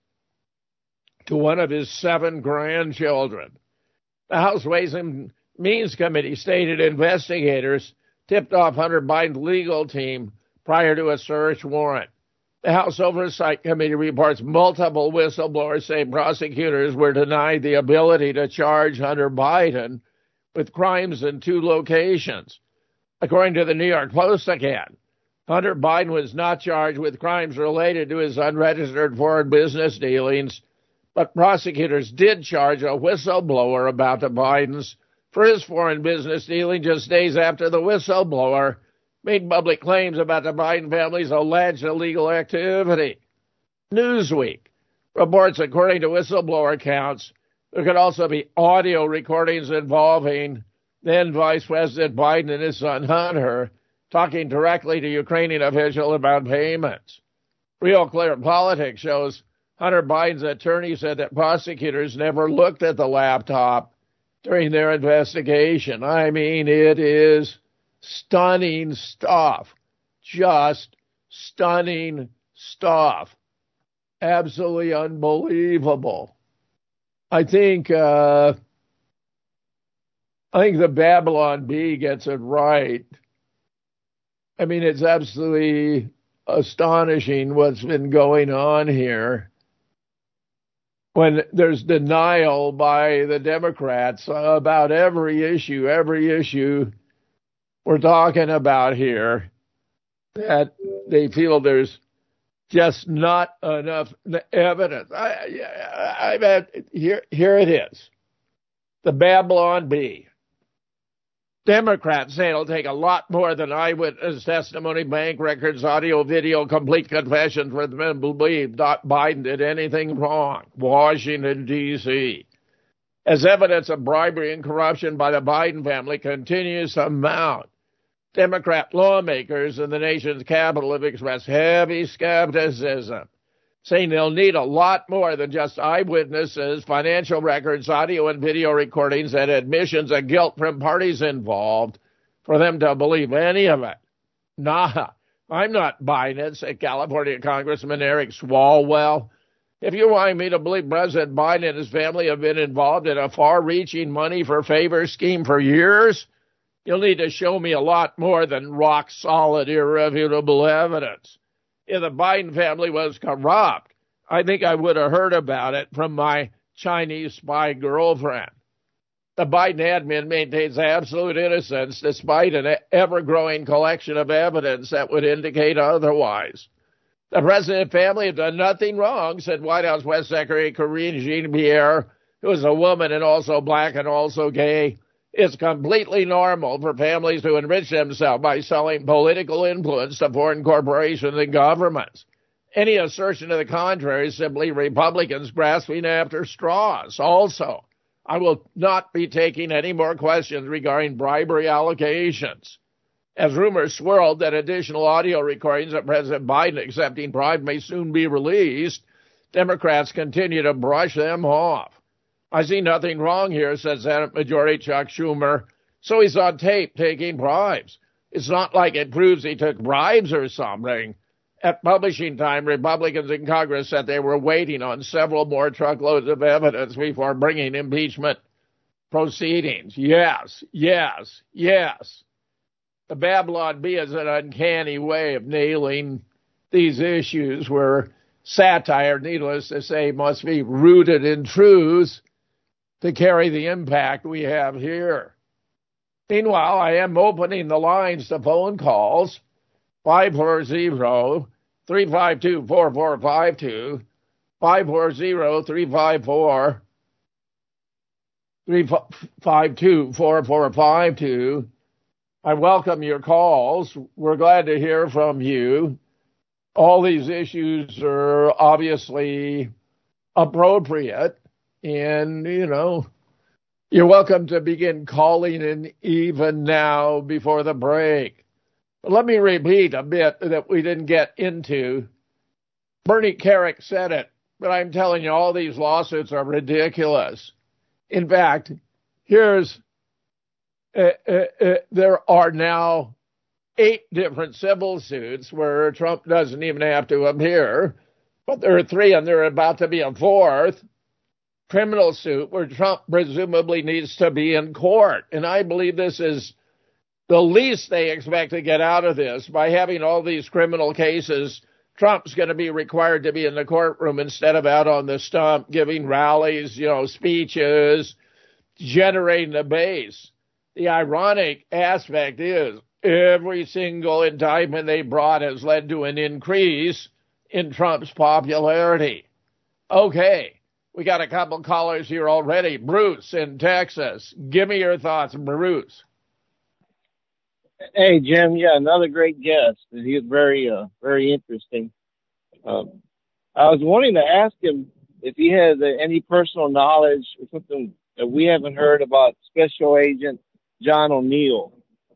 [SPEAKER 2] to one of his 7 grandchildren. The House Ways and Means Committee stated investigators tipped off Hunter Biden's legal team prior to a search warrant. The House Oversight Committee reports multiple whistleblowers say prosecutors were denied the ability to charge Hunter Biden with crimes in 2 locations. According to the New York Post again, Hunter Biden was not charged with crimes related to his unregistered foreign business dealings, but prosecutors did charge a whistleblower about the Bidens for his foreign business dealing just days after the whistleblower made public claims about the Biden family's alleged illegal activity. Newsweek reports, according to whistleblower accounts, there could also be audio recordings involving then Vice President Biden and his son Hunter talking directly to Ukrainian officials about payments. Real Clear Politics shows Hunter Biden's attorney said that prosecutors never looked at the laptop during their investigation. I mean, it is stunning stuff. Just stunning stuff. Absolutely unbelievable. I think the Babylon Bee gets it right I mean, it's absolutely astonishing what's been going on here when there's denial by the Democrats about every issue we're talking about here, that they feel there's just not enough evidence. Here it is. The Babylon Bee. Democrats say it'll take a lot more than eyewitness testimony, bank records, audio, video, complete confessions for them to believe Biden did anything wrong. Washington, D.C. As evidence of bribery and corruption by the Biden family continues to mount, Democrat lawmakers in the nation's capital have expressed heavy skepticism, saying they'll need a lot more than just eyewitnesses, financial records, audio and video recordings, and admissions of guilt from parties involved for them to believe any of it. Nah, I'm not buying it, said California Congressman Eric Swalwell. If you want me to believe President Biden and his family have been involved in a far-reaching money for favor scheme for years, you'll need to show me a lot more than rock-solid, irrefutable evidence. If the Biden family was corrupt, I think I would have heard about it from my Chinese spy girlfriend. The Biden admin maintains absolute innocence despite an ever-growing collection of evidence that would indicate otherwise. The president family have done nothing wrong, said White House Press Secretary Karine Jean-Pierre, who is a woman and also black and also gay. It's completely normal for families to enrich themselves by selling political influence to foreign corporations and governments. Any assertion to the contrary is simply Republicans grasping after straws. Also, I will not be taking any more questions regarding bribery allegations. As rumors swirled that additional audio recordings of President Biden accepting bribes may soon be released, Democrats continue to brush them off. I see nothing wrong here, said Senate Majority Chuck Schumer. So he's on tape taking bribes. It's not like it proves he took bribes or something. At publishing time, Republicans in Congress said they were waiting on several more truckloads of evidence before bringing impeachment proceedings. Yes. The Babylon Bee is an uncanny way of nailing these issues where satire, needless to say, must be rooted in truths to carry the impact we have here. Meanwhile, I am opening the lines to phone calls, 540-352-4452, 540-352-4452. I welcome your calls. We're glad to hear from you. All these issues are obviously appropriate. And, you're welcome to begin calling in even now before the break. But let me repeat a bit that we didn't get into. Bernie Kerik said it, but I'm telling you, all these lawsuits are ridiculous. In fact, there are now 8 different civil suits where Trump doesn't even have to appear, but there are 3 and there are about to be a 4th. Criminal suit where Trump presumably needs to be in court. And I believe this is the least they expect to get out of this. By having all these criminal cases, Trump's going to be required to be in the courtroom instead of out on the stump giving rallies, speeches, generating a base. The ironic aspect is every single indictment they brought has led to an increase in Trump's popularity. Okay. We got a couple callers here already. Bruce in Texas. Give me your thoughts, Bruce.
[SPEAKER 13] Hey, Jim. Yeah, another great guest. He was very interesting. I was wanting to ask him if he has any personal knowledge or something that we haven't heard about Special Agent John O'Neill,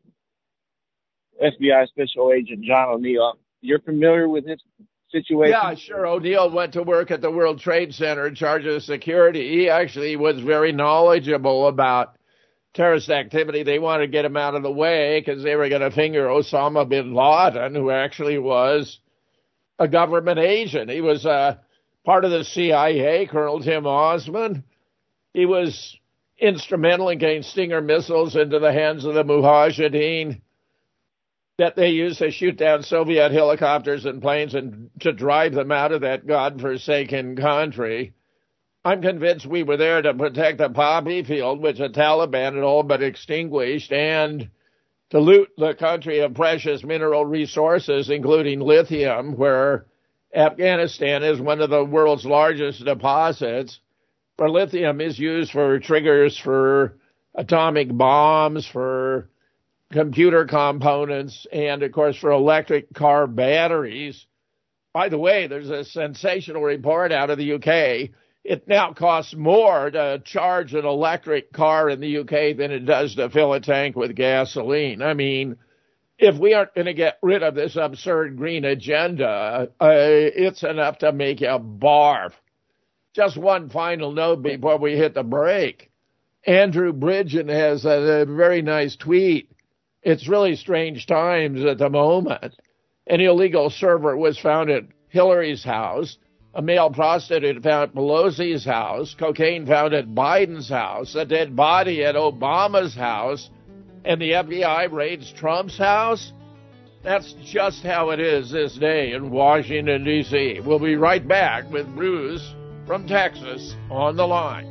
[SPEAKER 13] FBI Special Agent John O'Neill. You're familiar with his situation?
[SPEAKER 2] Yeah, sure. O'Neill went to work at the World Trade Center in charge of security. He actually was very knowledgeable about terrorist activity. They wanted to get him out of the way because they were going to finger Osama bin Laden, who actually was a government agent. He was part of the CIA, Colonel Tim Osman. He was instrumental in getting Stinger missiles into the hands of the Mujahideen. that they used to shoot down Soviet helicopters and planes and to drive them out of that godforsaken country. I'm convinced we were there to protect the poppy field, which the Taliban had all but extinguished, and to loot the country of precious mineral resources, including lithium, where Afghanistan is one of the world's largest deposits, where lithium is used for triggers for atomic bombs, for computer components, and, of course, for electric car batteries. By the way, there's a sensational report out of the UK. It now costs more to charge an electric car in the UK than it does to fill a tank with gasoline. I mean, if we aren't going to get rid of this absurd green agenda, it's enough to make you barf. Just one final note before we hit the break. Andrew Bridgen has a very nice tweet. It's really strange times at the moment. An illegal server was found at Hillary's house, a male prostitute found at Pelosi's house, cocaine found at Biden's house, a dead body at Obama's house, and the FBI raids Trump's house? That's just how it is this day in Washington, D.C. We'll be right back with Bruce from Texas on the line.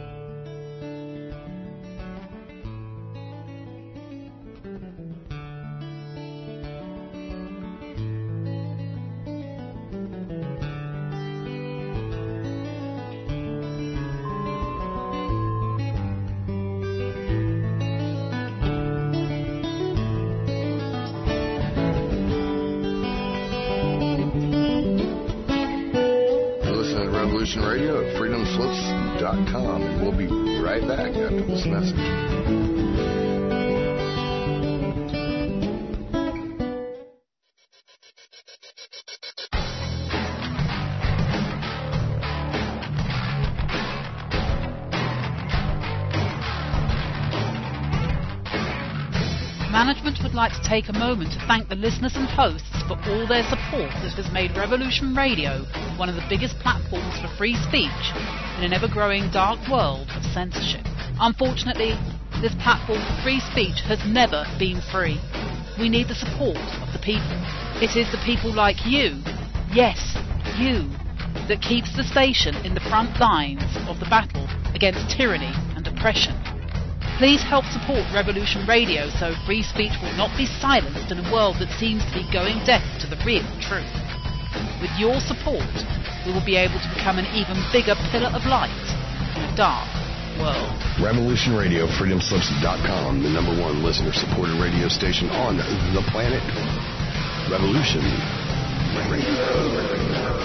[SPEAKER 3] Radio at freedomslips.com, and we'll be right back after this message.
[SPEAKER 8] Management would like to take a moment to thank the listeners and hosts for all their support that has made Revolution Radio one of the biggest platforms for free speech in an ever-growing dark world of censorship. Unfortunately, this platform for free speech has never been free. We need the support of the people. It is the people like you, yes, you, that keeps the station in the front lines of the battle against tyranny and oppression. Please help support Revolution Radio so free speech will not be silenced in a world that seems to be going deaf to the real truth. With your support, we will be able to become an even bigger pillar of light in a dark world.
[SPEAKER 3] Revolution Radio, freedomslips.com, the #1 listener-supported radio station on the planet. Revolution Radio.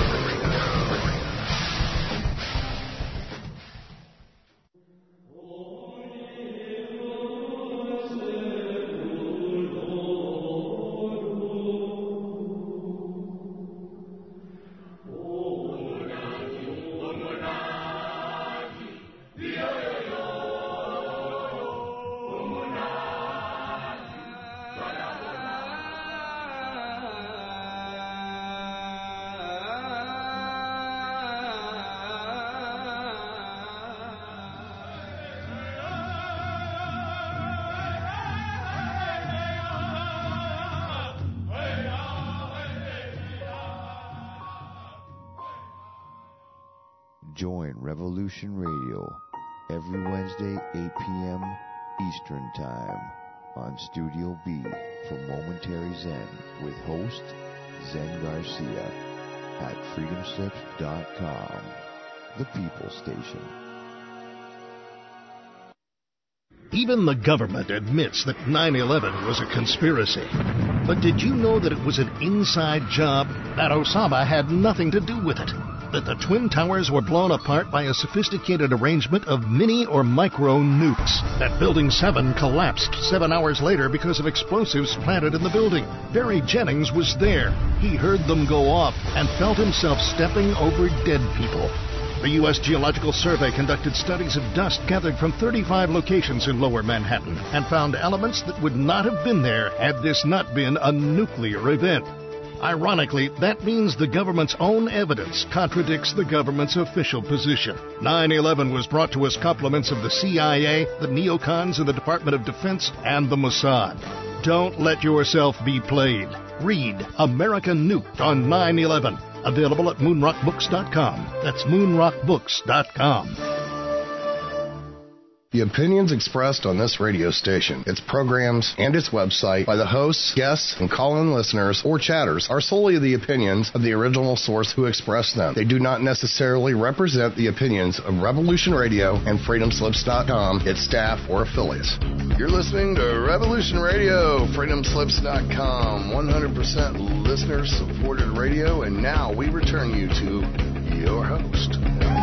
[SPEAKER 10] Join Revolution Radio every Wednesday, 8 p.m. Eastern Time on Studio B for Momentary Zen with host Zen Garcia at freedomslips.com, the People Station.
[SPEAKER 11] Even the government admits that 9/11 was a conspiracy. But did you know that it was an inside job? That Osama had nothing to do with it? That the Twin Towers were blown apart by a sophisticated arrangement of mini or micro nukes? That Building 7 collapsed 7 hours later because of explosives planted in the building? Barry Jennings was there. He heard them go off and felt himself stepping over dead people. The U.S. Geological Survey conducted studies of dust gathered from 35 locations in Lower Manhattan and found elements that would not have been there had this not been a nuclear event. Ironically, that means the government's own evidence contradicts the government's official position. 9/11 was brought to us compliments of the CIA, the neocons in the Department of Defense, and the Mossad. Don't let yourself be played. Read American Nuked on 9/11. Available at moonrockbooks.com. That's moonrockbooks.com.
[SPEAKER 3] The opinions expressed on this radio station, its programs, and its website by the hosts, guests, and call-in listeners or chatters are solely the opinions of the original source who expressed them. They do not necessarily represent the opinions of Revolution Radio and FreedomSlips.com, its staff, or affiliates. You're listening to Revolution Radio, FreedomSlips.com, 100% listener-supported radio, and now we return you to your host.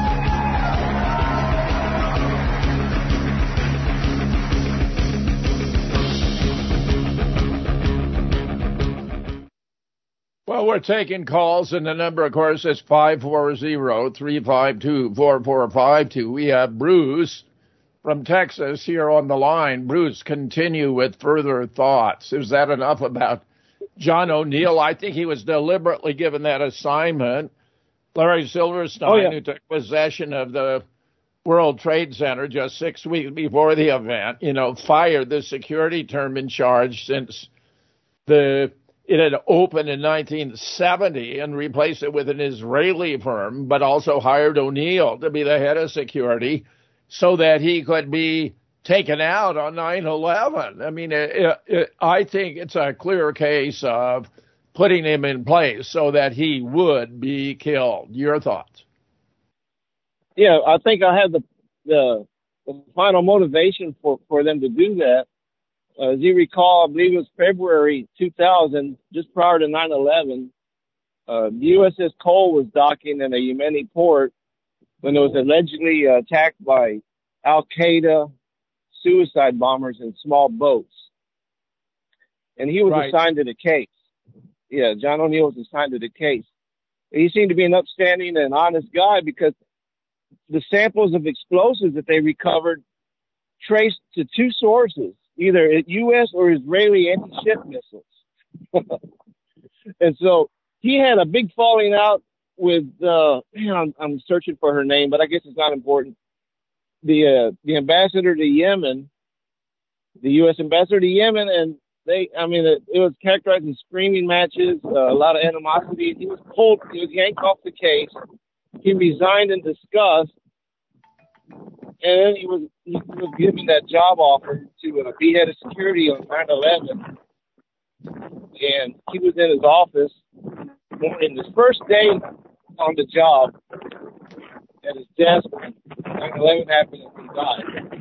[SPEAKER 2] Well, we're taking calls, and the number, of course, is 540-352-4452. We have Bruce from Texas here on the line. Bruce, continue with further thoughts. Is that enough about John O'Neill? I think he was deliberately given that assignment. Larry Silverstein, who took possession of the World Trade Center just 6 weeks before the event, fired the security term in charge since it had opened in 1970 and replaced it with an Israeli firm, but also hired O'Neill to be the head of security so that he could be taken out on 9/11. I mean, I think it's a clear case of putting him in place so that he would be killed. Your thoughts?
[SPEAKER 13] Yeah, I think I have the final motivation for them to do that. As you recall, I believe it was February 2000, just prior to 9/11, the USS Cole was docking in a Yemeni port when it was allegedly attacked by Al-Qaeda suicide bombers in small boats. And he was assigned to the case. Yeah, John O'Neill was assigned to the case. He seemed to be an upstanding and honest guy because the samples of explosives that they recovered traced to two sources, either U.S. or Israeli anti-ship missiles. And so he had a big falling out with, I'm searching for her name, but I guess it's not important. The ambassador to Yemen, the U.S. ambassador to Yemen, and it was characterized as screaming matches, a lot of animosity. He was yanked off the case. He resigned in disgust. And then he was given that job offer to be head of security on 9/11. And he was in his office in his first day on the job at his desk when 9/11 happened and he died.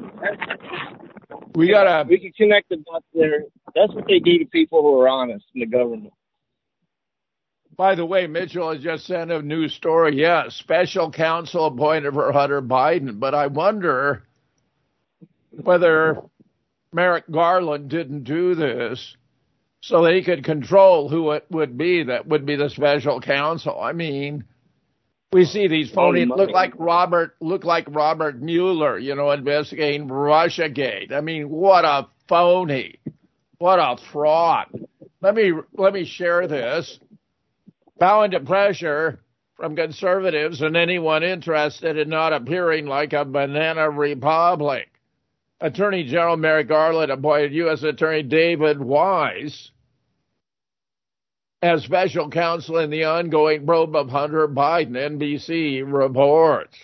[SPEAKER 13] We can connect the dots there. That's what they do to people who are honest in the government.
[SPEAKER 2] By the way, Mitchell has just sent a news story. Yes, special counsel appointed for Hunter Biden. But I wonder whether Merrick Garland didn't do this so that he could control who it would be that would be the special counsel. I mean, we see these phony look like Robert Mueller, investigating Russiagate. I mean, what a phony, what a fraud. Let me share this. Bowing to pressure from conservatives and anyone interested in not appearing like a banana republic. Attorney General Merrick Garland appointed U.S. Attorney David Weiss as special counsel in the ongoing probe of Hunter Biden, NBC reports.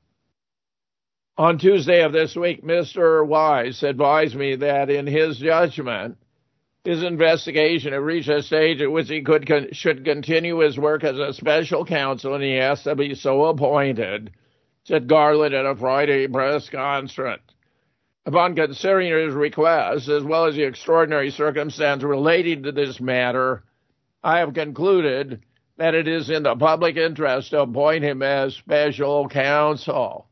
[SPEAKER 2] On Tuesday of this week, Mr. Weiss advised me that in his judgment, his investigation had reached a stage at which he should continue his work as a special counsel, and he asked to be so appointed, said Garland at a Friday press conference. Upon considering his request, as well as the extraordinary circumstance relating to this matter, I have concluded that it is in the public interest to appoint him as special counsel.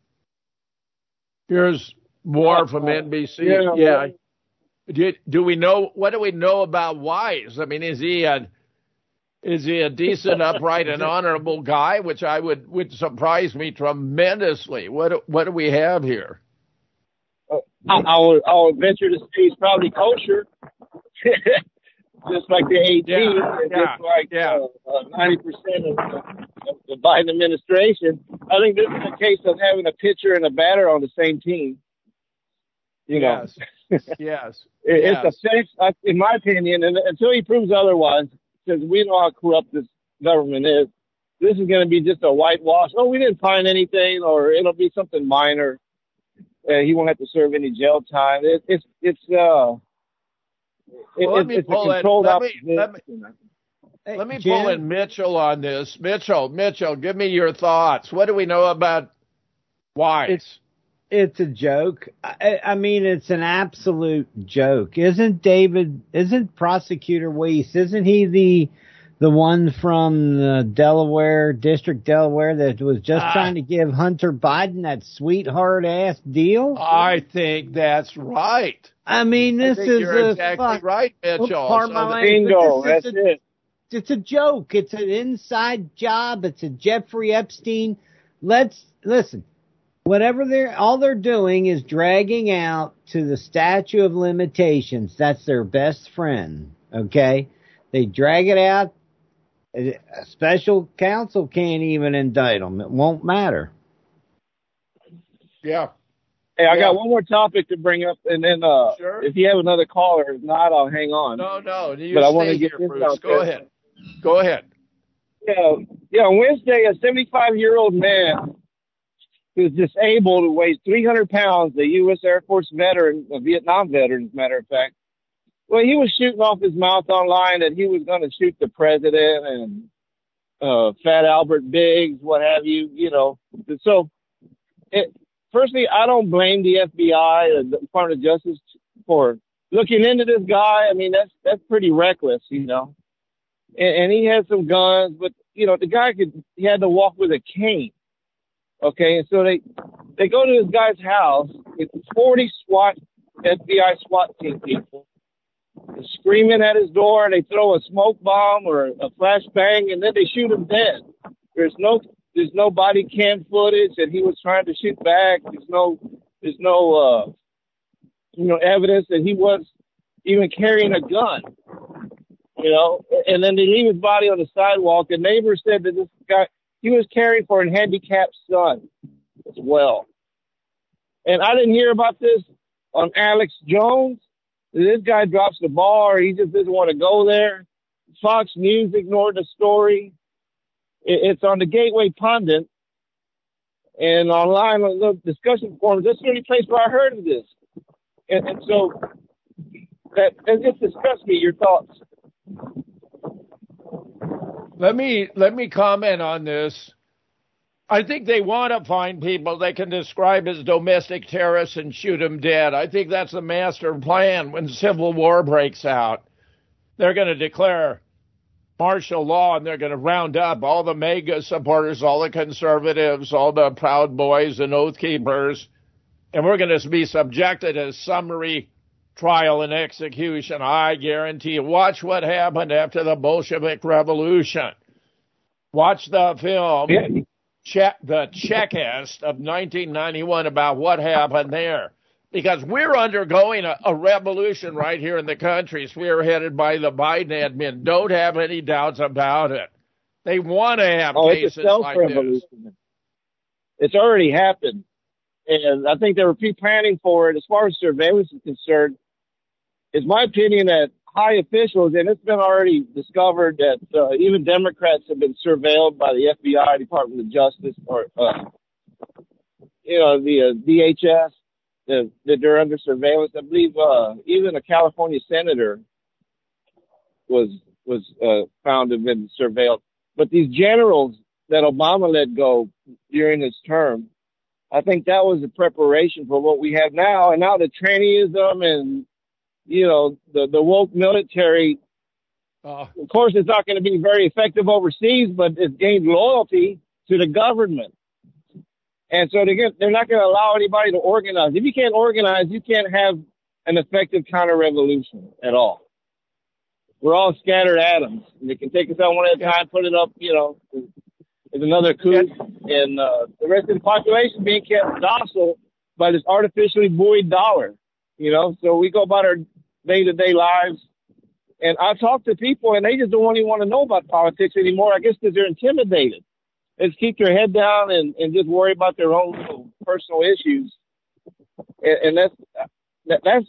[SPEAKER 2] Here's more from NBC. Yeah. Do we know, what do we know about Weiss? I mean, is he a decent, upright, and honorable guy, which would surprise me tremendously? What do we have here?
[SPEAKER 13] I would venture to say he's probably kosher, just like the AG, just like 90% of the Biden administration. I think this is a case of having a pitcher and a batter on the same team. You know.
[SPEAKER 2] Yes.
[SPEAKER 13] It's a fix, in my opinion, and until he proves otherwise, because we know how corrupt this government is, this is going to be just a whitewash. Oh, we didn't find anything, or it'll be something minor. He won't have to serve any jail time. It's a controlled opposition.
[SPEAKER 2] Let me pull in Mitchell on this. Mitchell, give me your thoughts. What do we know about Weiss?
[SPEAKER 5] It's a joke. I mean, it's an absolute joke. Isn't Prosecutor Weiss, isn't he the one from the District Delaware that was just trying to give Hunter Biden that sweetheart ass deal?
[SPEAKER 2] I think that's right.
[SPEAKER 5] I mean,
[SPEAKER 2] you're exactly right, Mitchell.
[SPEAKER 13] Bingo, that's it.
[SPEAKER 5] It's a joke. It's an inside job. It's a Jeffrey Epstein. Listen. All they're doing is dragging out to the statute of limitations. That's their best friend. Okay, they drag it out. A special counsel can't even indict them. It won't matter.
[SPEAKER 2] Yeah.
[SPEAKER 13] Hey, I got one more topic to bring up, and then
[SPEAKER 2] sure.
[SPEAKER 13] If you have another caller, if not, I'll hang on.
[SPEAKER 2] No.
[SPEAKER 13] But I want to get
[SPEAKER 2] here,
[SPEAKER 13] this
[SPEAKER 2] Bruce.
[SPEAKER 13] out there.
[SPEAKER 2] Go ahead.
[SPEAKER 13] Yeah. Wednesday, a 75-year-old man who's disabled, who weighs 300 pounds, a U.S. Air Force veteran, a Vietnam veteran, as a matter of fact. Well, he was shooting off his mouth online that he was going to shoot the president and Fat Albert Biggs, what have you, So, firstly, I don't blame the FBI or the Department of Justice for looking into this guy. I mean, that's pretty reckless, And he had some guns, but, the guy he had to walk with a cane. Okay, and so they go to this guy's house. It's 40 FBI SWAT team people. They're screaming at his door. They throw a smoke bomb or a flashbang, and then they shoot him dead. There's no body cam footage that he was trying to shoot back. There's no evidence that he was even carrying a gun. And then they leave his body on the sidewalk. The neighbor said that this guy, he was caring for a handicapped son as well. And I didn't hear about this on Alex Jones. This guy drops the ball, or he just doesn't want to go there. Fox News ignored the story. It's on the Gateway Pundit and online on the discussion forums. That's the only place where I heard of this. And so that just discussed me. Your thoughts?
[SPEAKER 2] Let me comment on this. I think they want to find people they can describe as domestic terrorists and shoot them dead. I think that's the master plan. When civil war breaks out, they're going to declare martial law, and they're going to round up all the MAGA supporters, all the conservatives, all the Proud Boys and Oath Keepers, and we're going to be subjected to summary trial and execution. I guarantee you. Watch what happened after the Bolshevik Revolution. Watch the film.
[SPEAKER 13] Yeah.
[SPEAKER 2] The Checklist of 1991 about what happened there. Because we're undergoing a revolution right here in the country, spearheaded by the Biden admin. Don't have any doubts about it. They want to have cases like this.
[SPEAKER 13] It's already happened. And I think they were pre-planning for it. As far as surveillance is concerned, it's my opinion that high officials, and it's been already discovered that even Democrats have been surveilled by the FBI, Department of Justice, or the DHS, that they're under surveillance. I believe even a California senator was found to have been surveilled. But these generals that Obama let go during his term, I think that was a preparation for what we have now. And now the traineeism and the woke military, of course, it's not going to be very effective overseas, but it's gained loyalty to the government. And so they're not going to allow anybody to organize. If you can't organize, you can't have an effective counter-revolution at all. We're all scattered atoms. And they can take us out one at a time, put it up, as another coup, and the rest of the population being kept docile by this artificially buoyed dollar. So we go about our day-to-day lives. And I talk to people, and they just don't even want to know about politics anymore, I guess because they're intimidated. They just keep their head down and just worry about their own personal issues. And that's just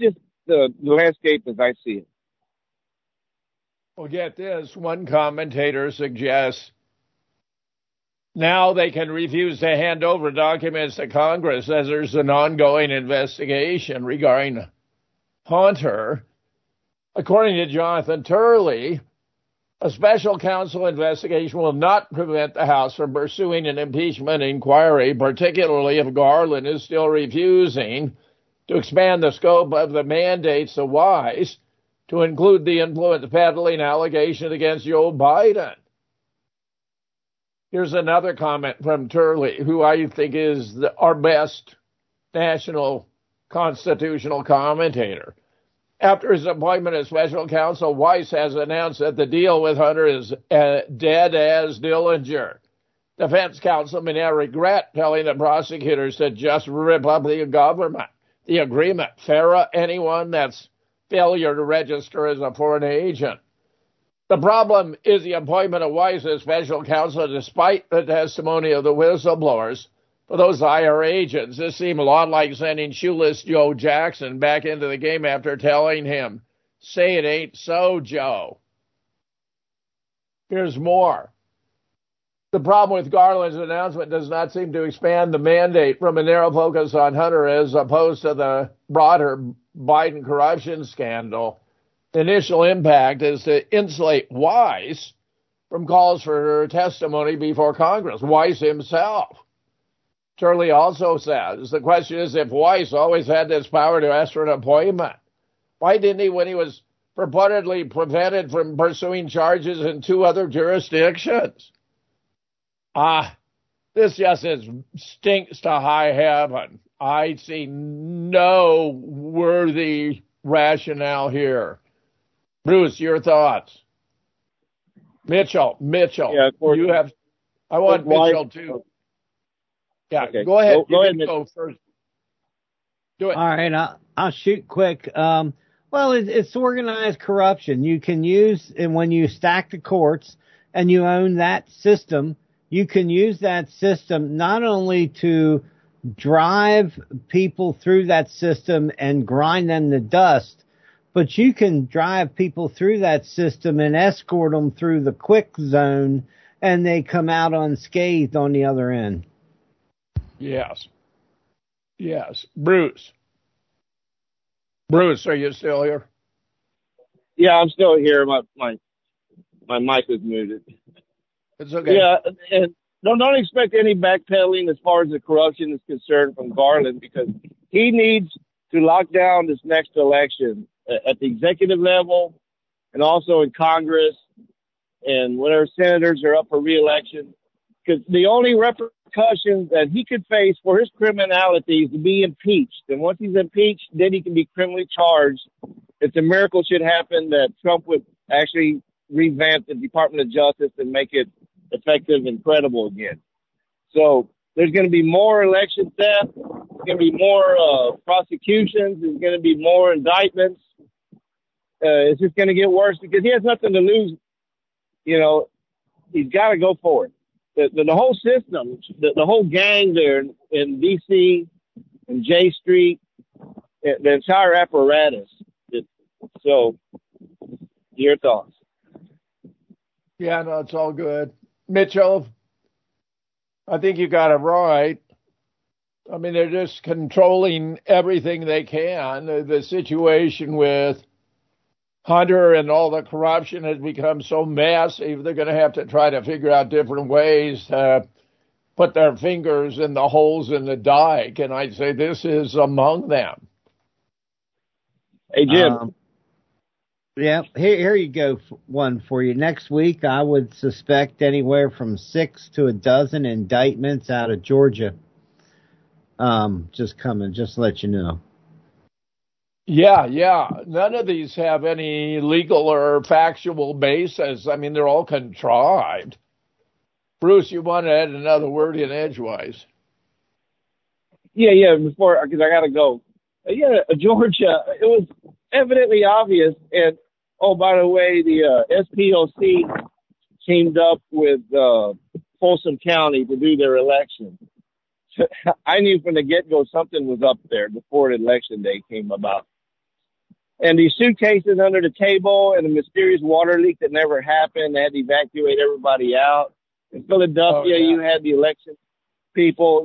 [SPEAKER 13] the landscape as I see it.
[SPEAKER 2] Well, get this. One commentator suggests now they can refuse to hand over documents to Congress as there's an ongoing investigation regarding Hunter. According to Jonathan Turley, a special counsel investigation will not prevent the House from pursuing an impeachment inquiry, particularly if Garland is still refusing to expand the scope of the mandates of Weiss to include the influence peddling allegation against Joe Biden. Here's another comment from Turley, who I think is our best national constitutional commentator. After his appointment as special counsel, Weiss has announced that the deal with Hunter is dead as Dillinger. Defense counsel may now regret telling the prosecutors to just rip up the government. The agreement, FARA, anyone that's failure to register as a foreign agent. The problem is the appointment of Weiss as special counsel, despite the testimony of the whistleblowers. For those IR agents, this seemed a lot like sending shoeless Joe Jackson back into the game after telling him, "Say it ain't so, Joe." Here's more. The problem with Garland's announcement does not seem to expand the mandate from a narrow focus on Hunter as opposed to the broader Biden corruption scandal. The initial impact is to insulate Weiss from calls for testimony before Congress, Weiss himself. Turley also says the question is if Weiss always had this power to ask for an appointment. Why didn't he when he was purportedly prevented from pursuing charges in 2 other jurisdictions? This just stinks to high heaven. I see no worthy rationale here. Bruce, your thoughts? Mitchell,
[SPEAKER 13] Yeah,
[SPEAKER 2] you have. I want Mitchell too. Yeah,
[SPEAKER 13] okay.
[SPEAKER 2] Go ahead.
[SPEAKER 13] Go ahead, Mitchell.
[SPEAKER 2] Go first. Do it.
[SPEAKER 5] All right, I'll shoot quick. Well, it's organized corruption. You can use, and when you stack the courts and you own that system, you can use that system not only to drive people through that system and grind them to dust, but you can drive people through that system and escort them through the quick zone, and they come out unscathed on the other end.
[SPEAKER 2] Yes. Bruce, are you still here?
[SPEAKER 13] Yeah, I'm still here. My mic was muted.
[SPEAKER 2] It's okay.
[SPEAKER 13] Yeah, and don't expect any backpedaling as far as the corruption is concerned from Garland, because he needs to lock down this next election at the executive level and also in Congress and whenever senators are up for re-election. Because the only repercussions that he could face for his criminality is to be impeached. And once he's impeached, then he can be criminally charged. It's a miracle should happen that Trump would actually revamp the Department of Justice and make it effective and credible again. So there's going to be more election theft. There's going to be more prosecutions. There's going to be more indictments. It's just going to get worse because he has nothing to lose. You know, he's got to go for it. The whole system, the whole gang there in D.C. and J Street, the entire apparatus. So, your thoughts?
[SPEAKER 2] Yeah, no, it's all good. Mitchell, I think you got it right. I mean, they're just controlling everything they can. The situation with Hunter and all the corruption has become so massive, they're going to have to try to figure out different ways to put their fingers in the holes in the dike. And I'd say this is among them.
[SPEAKER 13] Hey, Jim.
[SPEAKER 5] Yeah, here you go. One for you. Next week, I would suspect anywhere from 6 to a dozen indictments out of Georgia. Just coming, just to let you know.
[SPEAKER 2] Yeah. None of these have any legal or factual basis. I mean, they're all contrived. Bruce, you want to add another word in edgewise?
[SPEAKER 13] Yeah, before, because I got to go. Yeah, Georgia, it was evidently obvious. And, oh, by the way, the SPOC teamed up with Folsom County to do their election. I knew from the get-go something was up there before the election day came about. And these suitcases under the table and the mysterious water leak that never happened. They had to evacuate everybody out. In Philadelphia, you had the election people,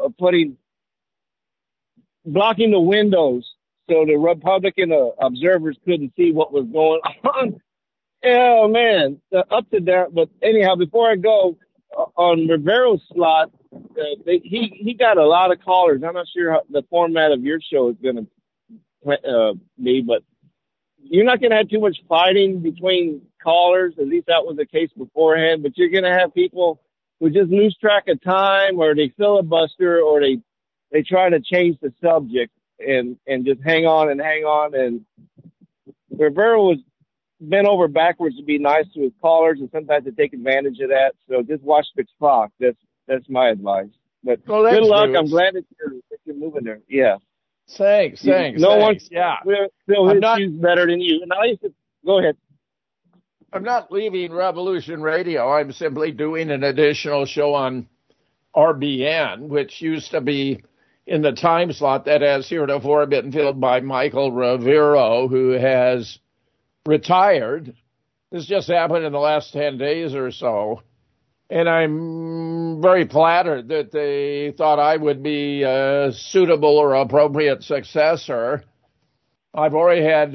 [SPEAKER 13] blocking the windows so the Republican observers couldn't see what was going on. Oh, man, up to there. But anyhow, before I go, on Rivero's slot, he got a lot of callers. I'm not sure how the format of your show is going to be, but you're not going to have too much fighting between callers. At least that was the case beforehand. But you're going to have people who just lose track of time, or they filibuster, or they try to change the subject and just hang on. And Rivero was bent over backwards to be nice to his callers, and sometimes they take advantage of that. So just watch the clock. That's my advice. But good luck. I'm glad that you're moving there. Yeah.
[SPEAKER 2] Thanks.
[SPEAKER 13] No one,
[SPEAKER 2] yeah.
[SPEAKER 13] Phil is better than you. And go ahead.
[SPEAKER 2] I'm not leaving Revolution Radio. I'm simply doing an additional show on RBN, which used to be in the time slot that has heretofore been filled by Michael Rivero, who has retired. This just happened in the last 10 days or so. And I'm very flattered that they thought I would be a suitable or appropriate successor. I've already had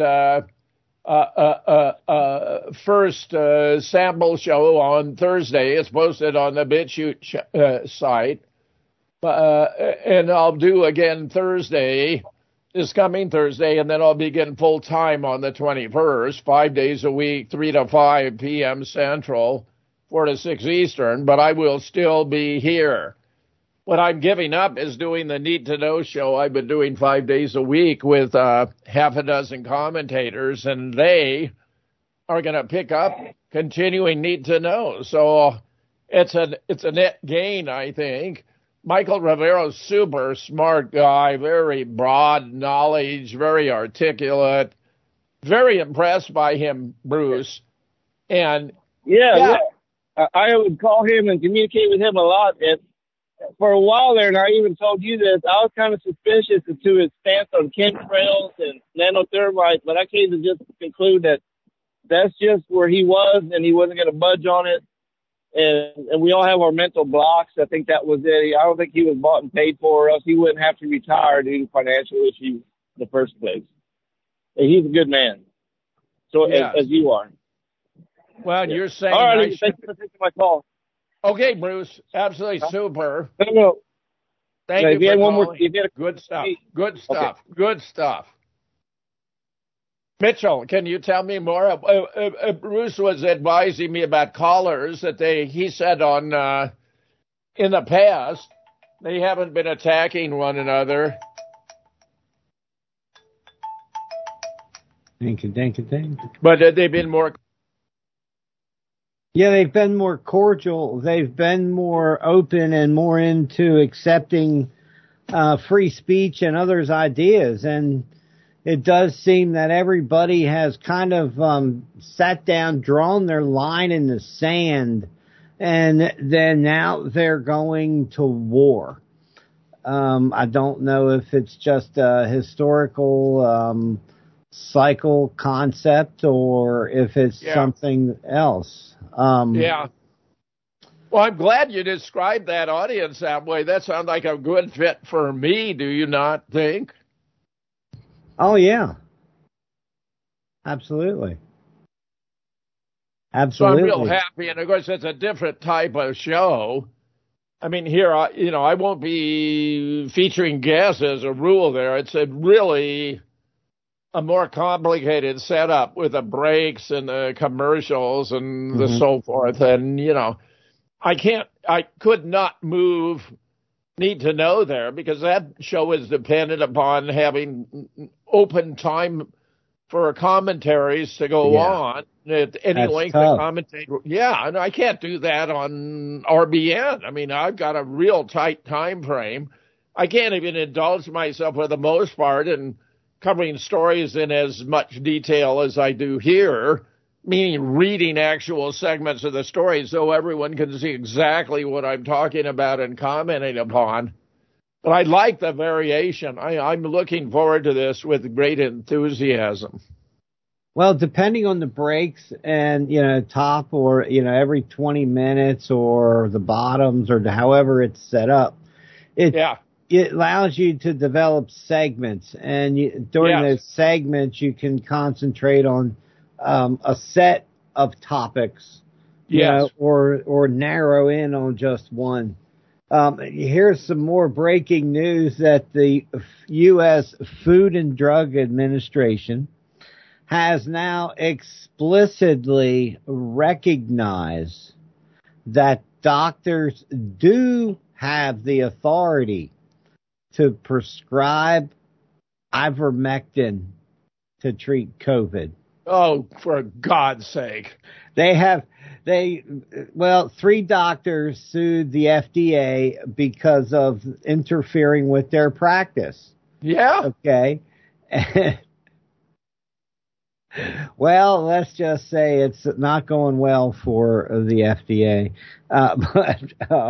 [SPEAKER 2] first sample show on Thursday. It's posted on the BitChute site. And I'll do again this coming Thursday, and then I'll begin full-time on the 21st, 5 days a week, 3 to 5 p.m. Central, 4 to 6 Eastern, but I will still be here. What I'm giving up is doing the Need to Know show I've been doing 5 days a week with half a dozen commentators, and they are going to pick up continuing Need to Know. So it's a net gain, I think. Michael Rivero's super smart guy, very broad knowledge, very articulate, very impressed by him, Bruce. And
[SPEAKER 13] yeah. I would call him and communicate with him a lot. And for a while there, and I even told you this, I was kind of suspicious as to his stance on chemtrails and nanothermites, but I came to just conclude that that's just where he was, and he wasn't going to budge on it. And we all have our mental blocks. I think that was it. I don't think he was bought and paid for, or else he wouldn't have to retire due to financial issues in the first place. And he's a good man. So as you are.
[SPEAKER 2] Well, you're saying...
[SPEAKER 13] All right, thank you for taking my call.
[SPEAKER 2] Okay, Bruce. Absolutely super.
[SPEAKER 13] No.
[SPEAKER 2] Thank you for calling.
[SPEAKER 13] Good
[SPEAKER 2] stuff. Good stuff. Mitchell, can you tell me more? Bruce was advising me about callers that he said in the past, they haven't been attacking one another.
[SPEAKER 5] Thank you.
[SPEAKER 2] But they've been more...
[SPEAKER 5] Yeah, they've been more cordial. They've been more open and more into accepting free speech and others' ideas. And it does seem that everybody has kind of sat down, drawn their line in the sand, and then now they're going to war. I don't know if it's just a historical cycle concept or if it's something else.
[SPEAKER 2] Well, I'm glad you described that audience that way. That sounds like a good fit for me, do you not think?
[SPEAKER 5] Oh, yeah. Absolutely.
[SPEAKER 2] So I'm real happy. And, of course, it's a different type of show. I mean, here, I won't be featuring guests as a rule there. It's really a more complicated setup with the breaks and the commercials and the so forth. And, I could not move Need to Know there because that show is dependent upon having open time for commentaries to go on at any length of commentate. Yeah, and I can't do that on RBN. I mean, I've got a real tight time frame. I can't even indulge myself for the most part in covering stories in as much detail as I do here, meaning reading actual segments of the story so everyone can see exactly what I'm talking about and commenting upon. But I like the variation. I'm looking forward to this with great enthusiasm.
[SPEAKER 5] Well, depending on the breaks and, top or, every 20 minutes or the bottoms or however it's set up, it allows you to develop segments. And during those segments, you can concentrate on a set of topics, or narrow in on just one. Here's some more breaking news that the U.S. Food and Drug Administration has now explicitly recognized that doctors do have the authority to prescribe ivermectin to treat COVID.
[SPEAKER 2] Oh, for God's sake.
[SPEAKER 5] 3 doctors sued the FDA because of interfering with their practice.
[SPEAKER 2] Yeah.
[SPEAKER 5] Okay. Well, let's just say it's not going well for the FDA. But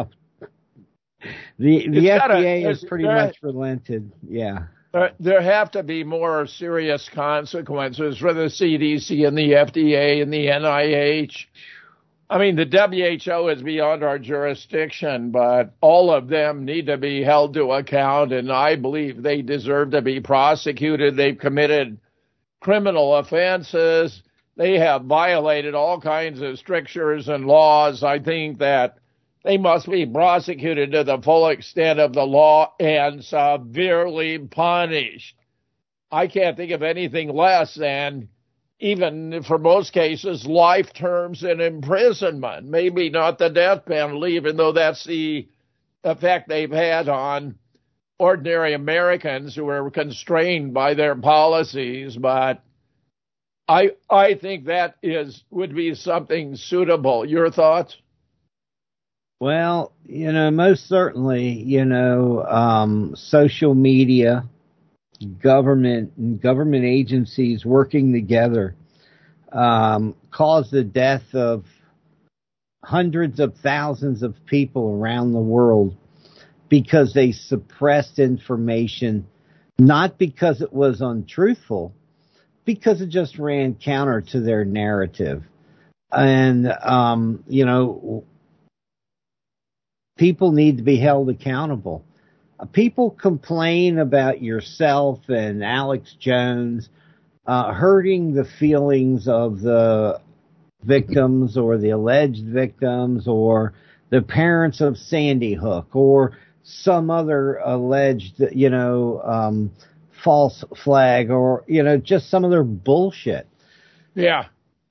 [SPEAKER 5] the FDA has pretty much relented. Yeah.
[SPEAKER 2] There have to be more serious consequences for the CDC and the FDA and the NIH. I mean, the WHO is beyond our jurisdiction, but all of them need to be held to account, and I believe they deserve to be prosecuted. They've committed criminal offenses. They have violated all kinds of strictures and laws. I think that they must be prosecuted to the full extent of the law and severely punished. I can't think of anything less than, even for most cases, life terms in imprisonment. Maybe not the death penalty, even though that's the effect they've had on ordinary Americans who are constrained by their policies. But I think that would be something suitable. Your thoughts?
[SPEAKER 5] Well, most certainly, social media, government and government agencies working together caused the death of hundreds of thousands of people around the world because they suppressed information, not because it was untruthful, because it just ran counter to their narrative. And, people need to be held accountable. People complain about yourself and Alex Jones hurting the feelings of the victims or the alleged victims or the parents of Sandy Hook or some other alleged, false flag or, just some other bullshit.
[SPEAKER 2] Yeah.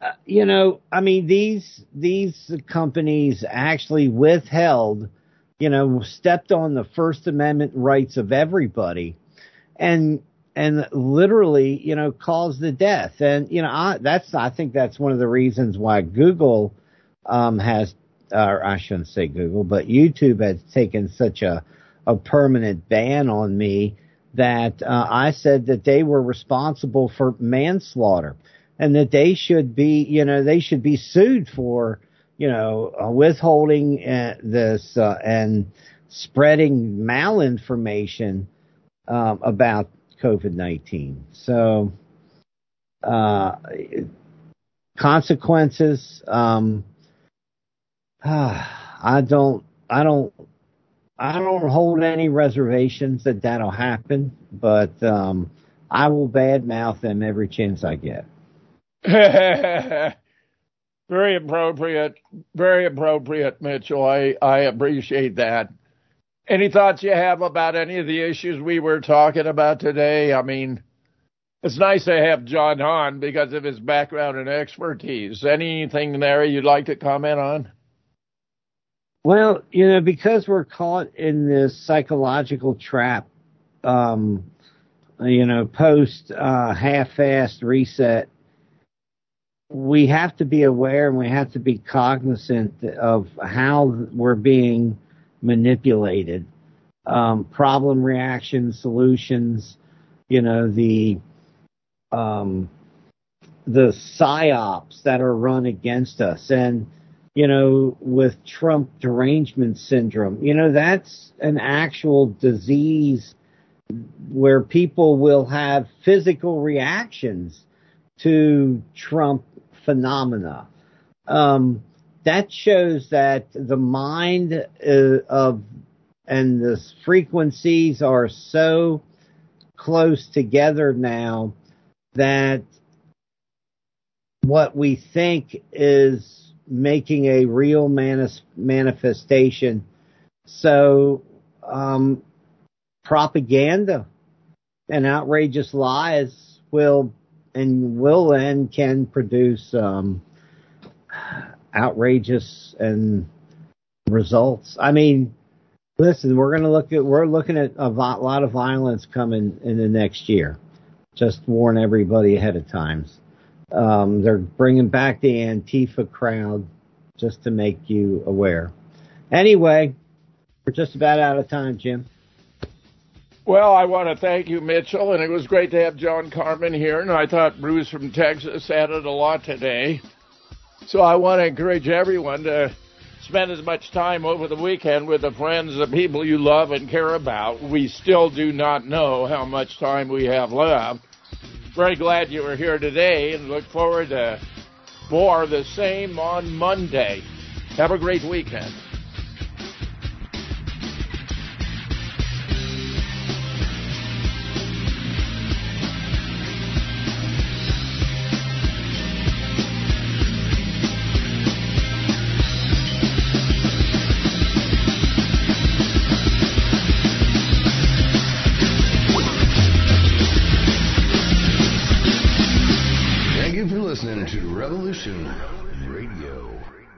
[SPEAKER 5] These companies actually withheld, stepped on the First Amendment rights of everybody and literally, caused the death. And, I think that's one of the reasons why Google, has, or I shouldn't say Google, but YouTube has taken such a permanent ban on me that, I said that they were responsible for manslaughter. And that they should be sued for, withholding this and spreading malinformation about COVID-19. So consequences. I don't hold any reservations that that'll happen, but I will badmouth them every chance I get.
[SPEAKER 2] Very appropriate, Mitchell. I appreciate that. Any thoughts you have about any of the issues we were talking about today? I mean, it's nice to have John on because of his background and expertise. Anything there you'd like to comment on?
[SPEAKER 5] Well, because we're caught in this psychological trap, post half-assed reset, we have to be aware and we have to be cognizant of how we're being manipulated. Problem, reaction, solutions, the psyops that are run against us. And, with Trump derangement syndrome. That's an actual disease where people will have physical reactions to Trump phenomena. That shows that the mind and the frequencies are so close together now that what we think is making a real manifestation. So, propaganda and outrageous lies will and can produce outrageous and results. I mean, listen, we're looking at a lot of violence coming in the next year. Just warn everybody ahead of time. They're bringing back the Antifa crowd just to make you aware. Anyway, we're just about out of time, Jim.
[SPEAKER 2] Well, I want to thank you, Mitchell, and it was great to have John Carmen here, and I thought Bruce from Texas added a lot today. So I want to encourage everyone to spend as much time over the weekend with the friends, the people you love and care about. We still do not know how much time we have left. Very glad you were here today and look forward to more of the same on Monday. Have a great weekend.
[SPEAKER 3] Revolution Radio.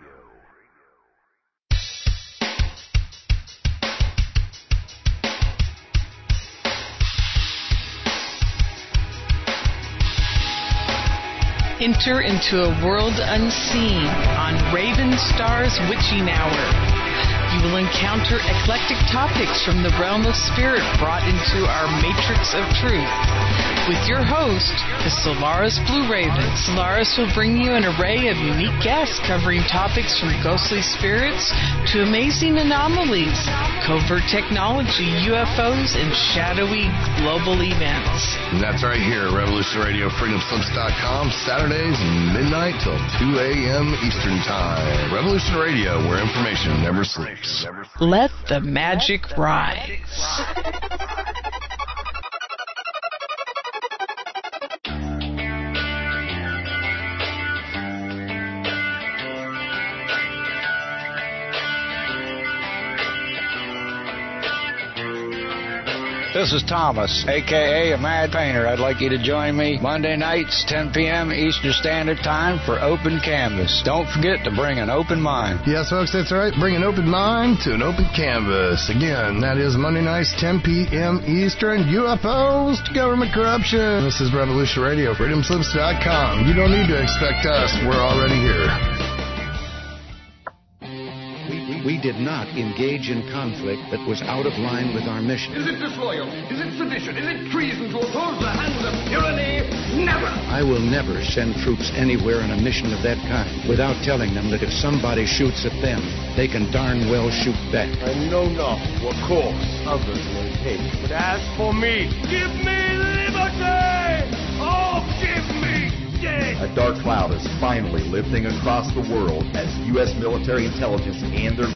[SPEAKER 14] Enter into a world unseen on Raven Star's Witching Hour. You will encounter eclectic topics from the realm of spirit brought into our matrix of truth. With your host, the Solaris Blue Raven. Solaris will bring you an array of unique guests covering topics from ghostly spirits to amazing anomalies, covert technology, UFOs, and shadowy global events.
[SPEAKER 3] And that's right here, Revolution Radio, freedomslips.com, Saturdays, midnight till 2 a.m. Eastern Time. Revolution Radio, where information never sleeps.
[SPEAKER 14] Let the magic rise.
[SPEAKER 15] This is Thomas, a.k.a. a Mad Painter. I'd like you to join me Monday nights, 10 p.m. Eastern Standard Time for Open Canvas. Don't forget to bring an open mind.
[SPEAKER 3] Yes, folks, that's right. Bring an open mind to an open canvas. Again, that is Monday nights, 10 p.m. Eastern. UFOs to government corruption. This is Revolution Radio, freedomslips.com. You don't need to expect us. We're already here.
[SPEAKER 16] We did not engage in conflict that was out of line with our mission.
[SPEAKER 17] Is it disloyal? Is it sedition? Is it treason to oppose the hands of tyranny? Never!
[SPEAKER 16] I will never send troops anywhere on a mission of that kind without telling them that if somebody shoots at them, they can darn well shoot back.
[SPEAKER 17] I know not what course others may take. But as for me, give me liberty! Oh, give me death!
[SPEAKER 18] A dark cloud is finally lifting across the world as U.S. military intelligence and their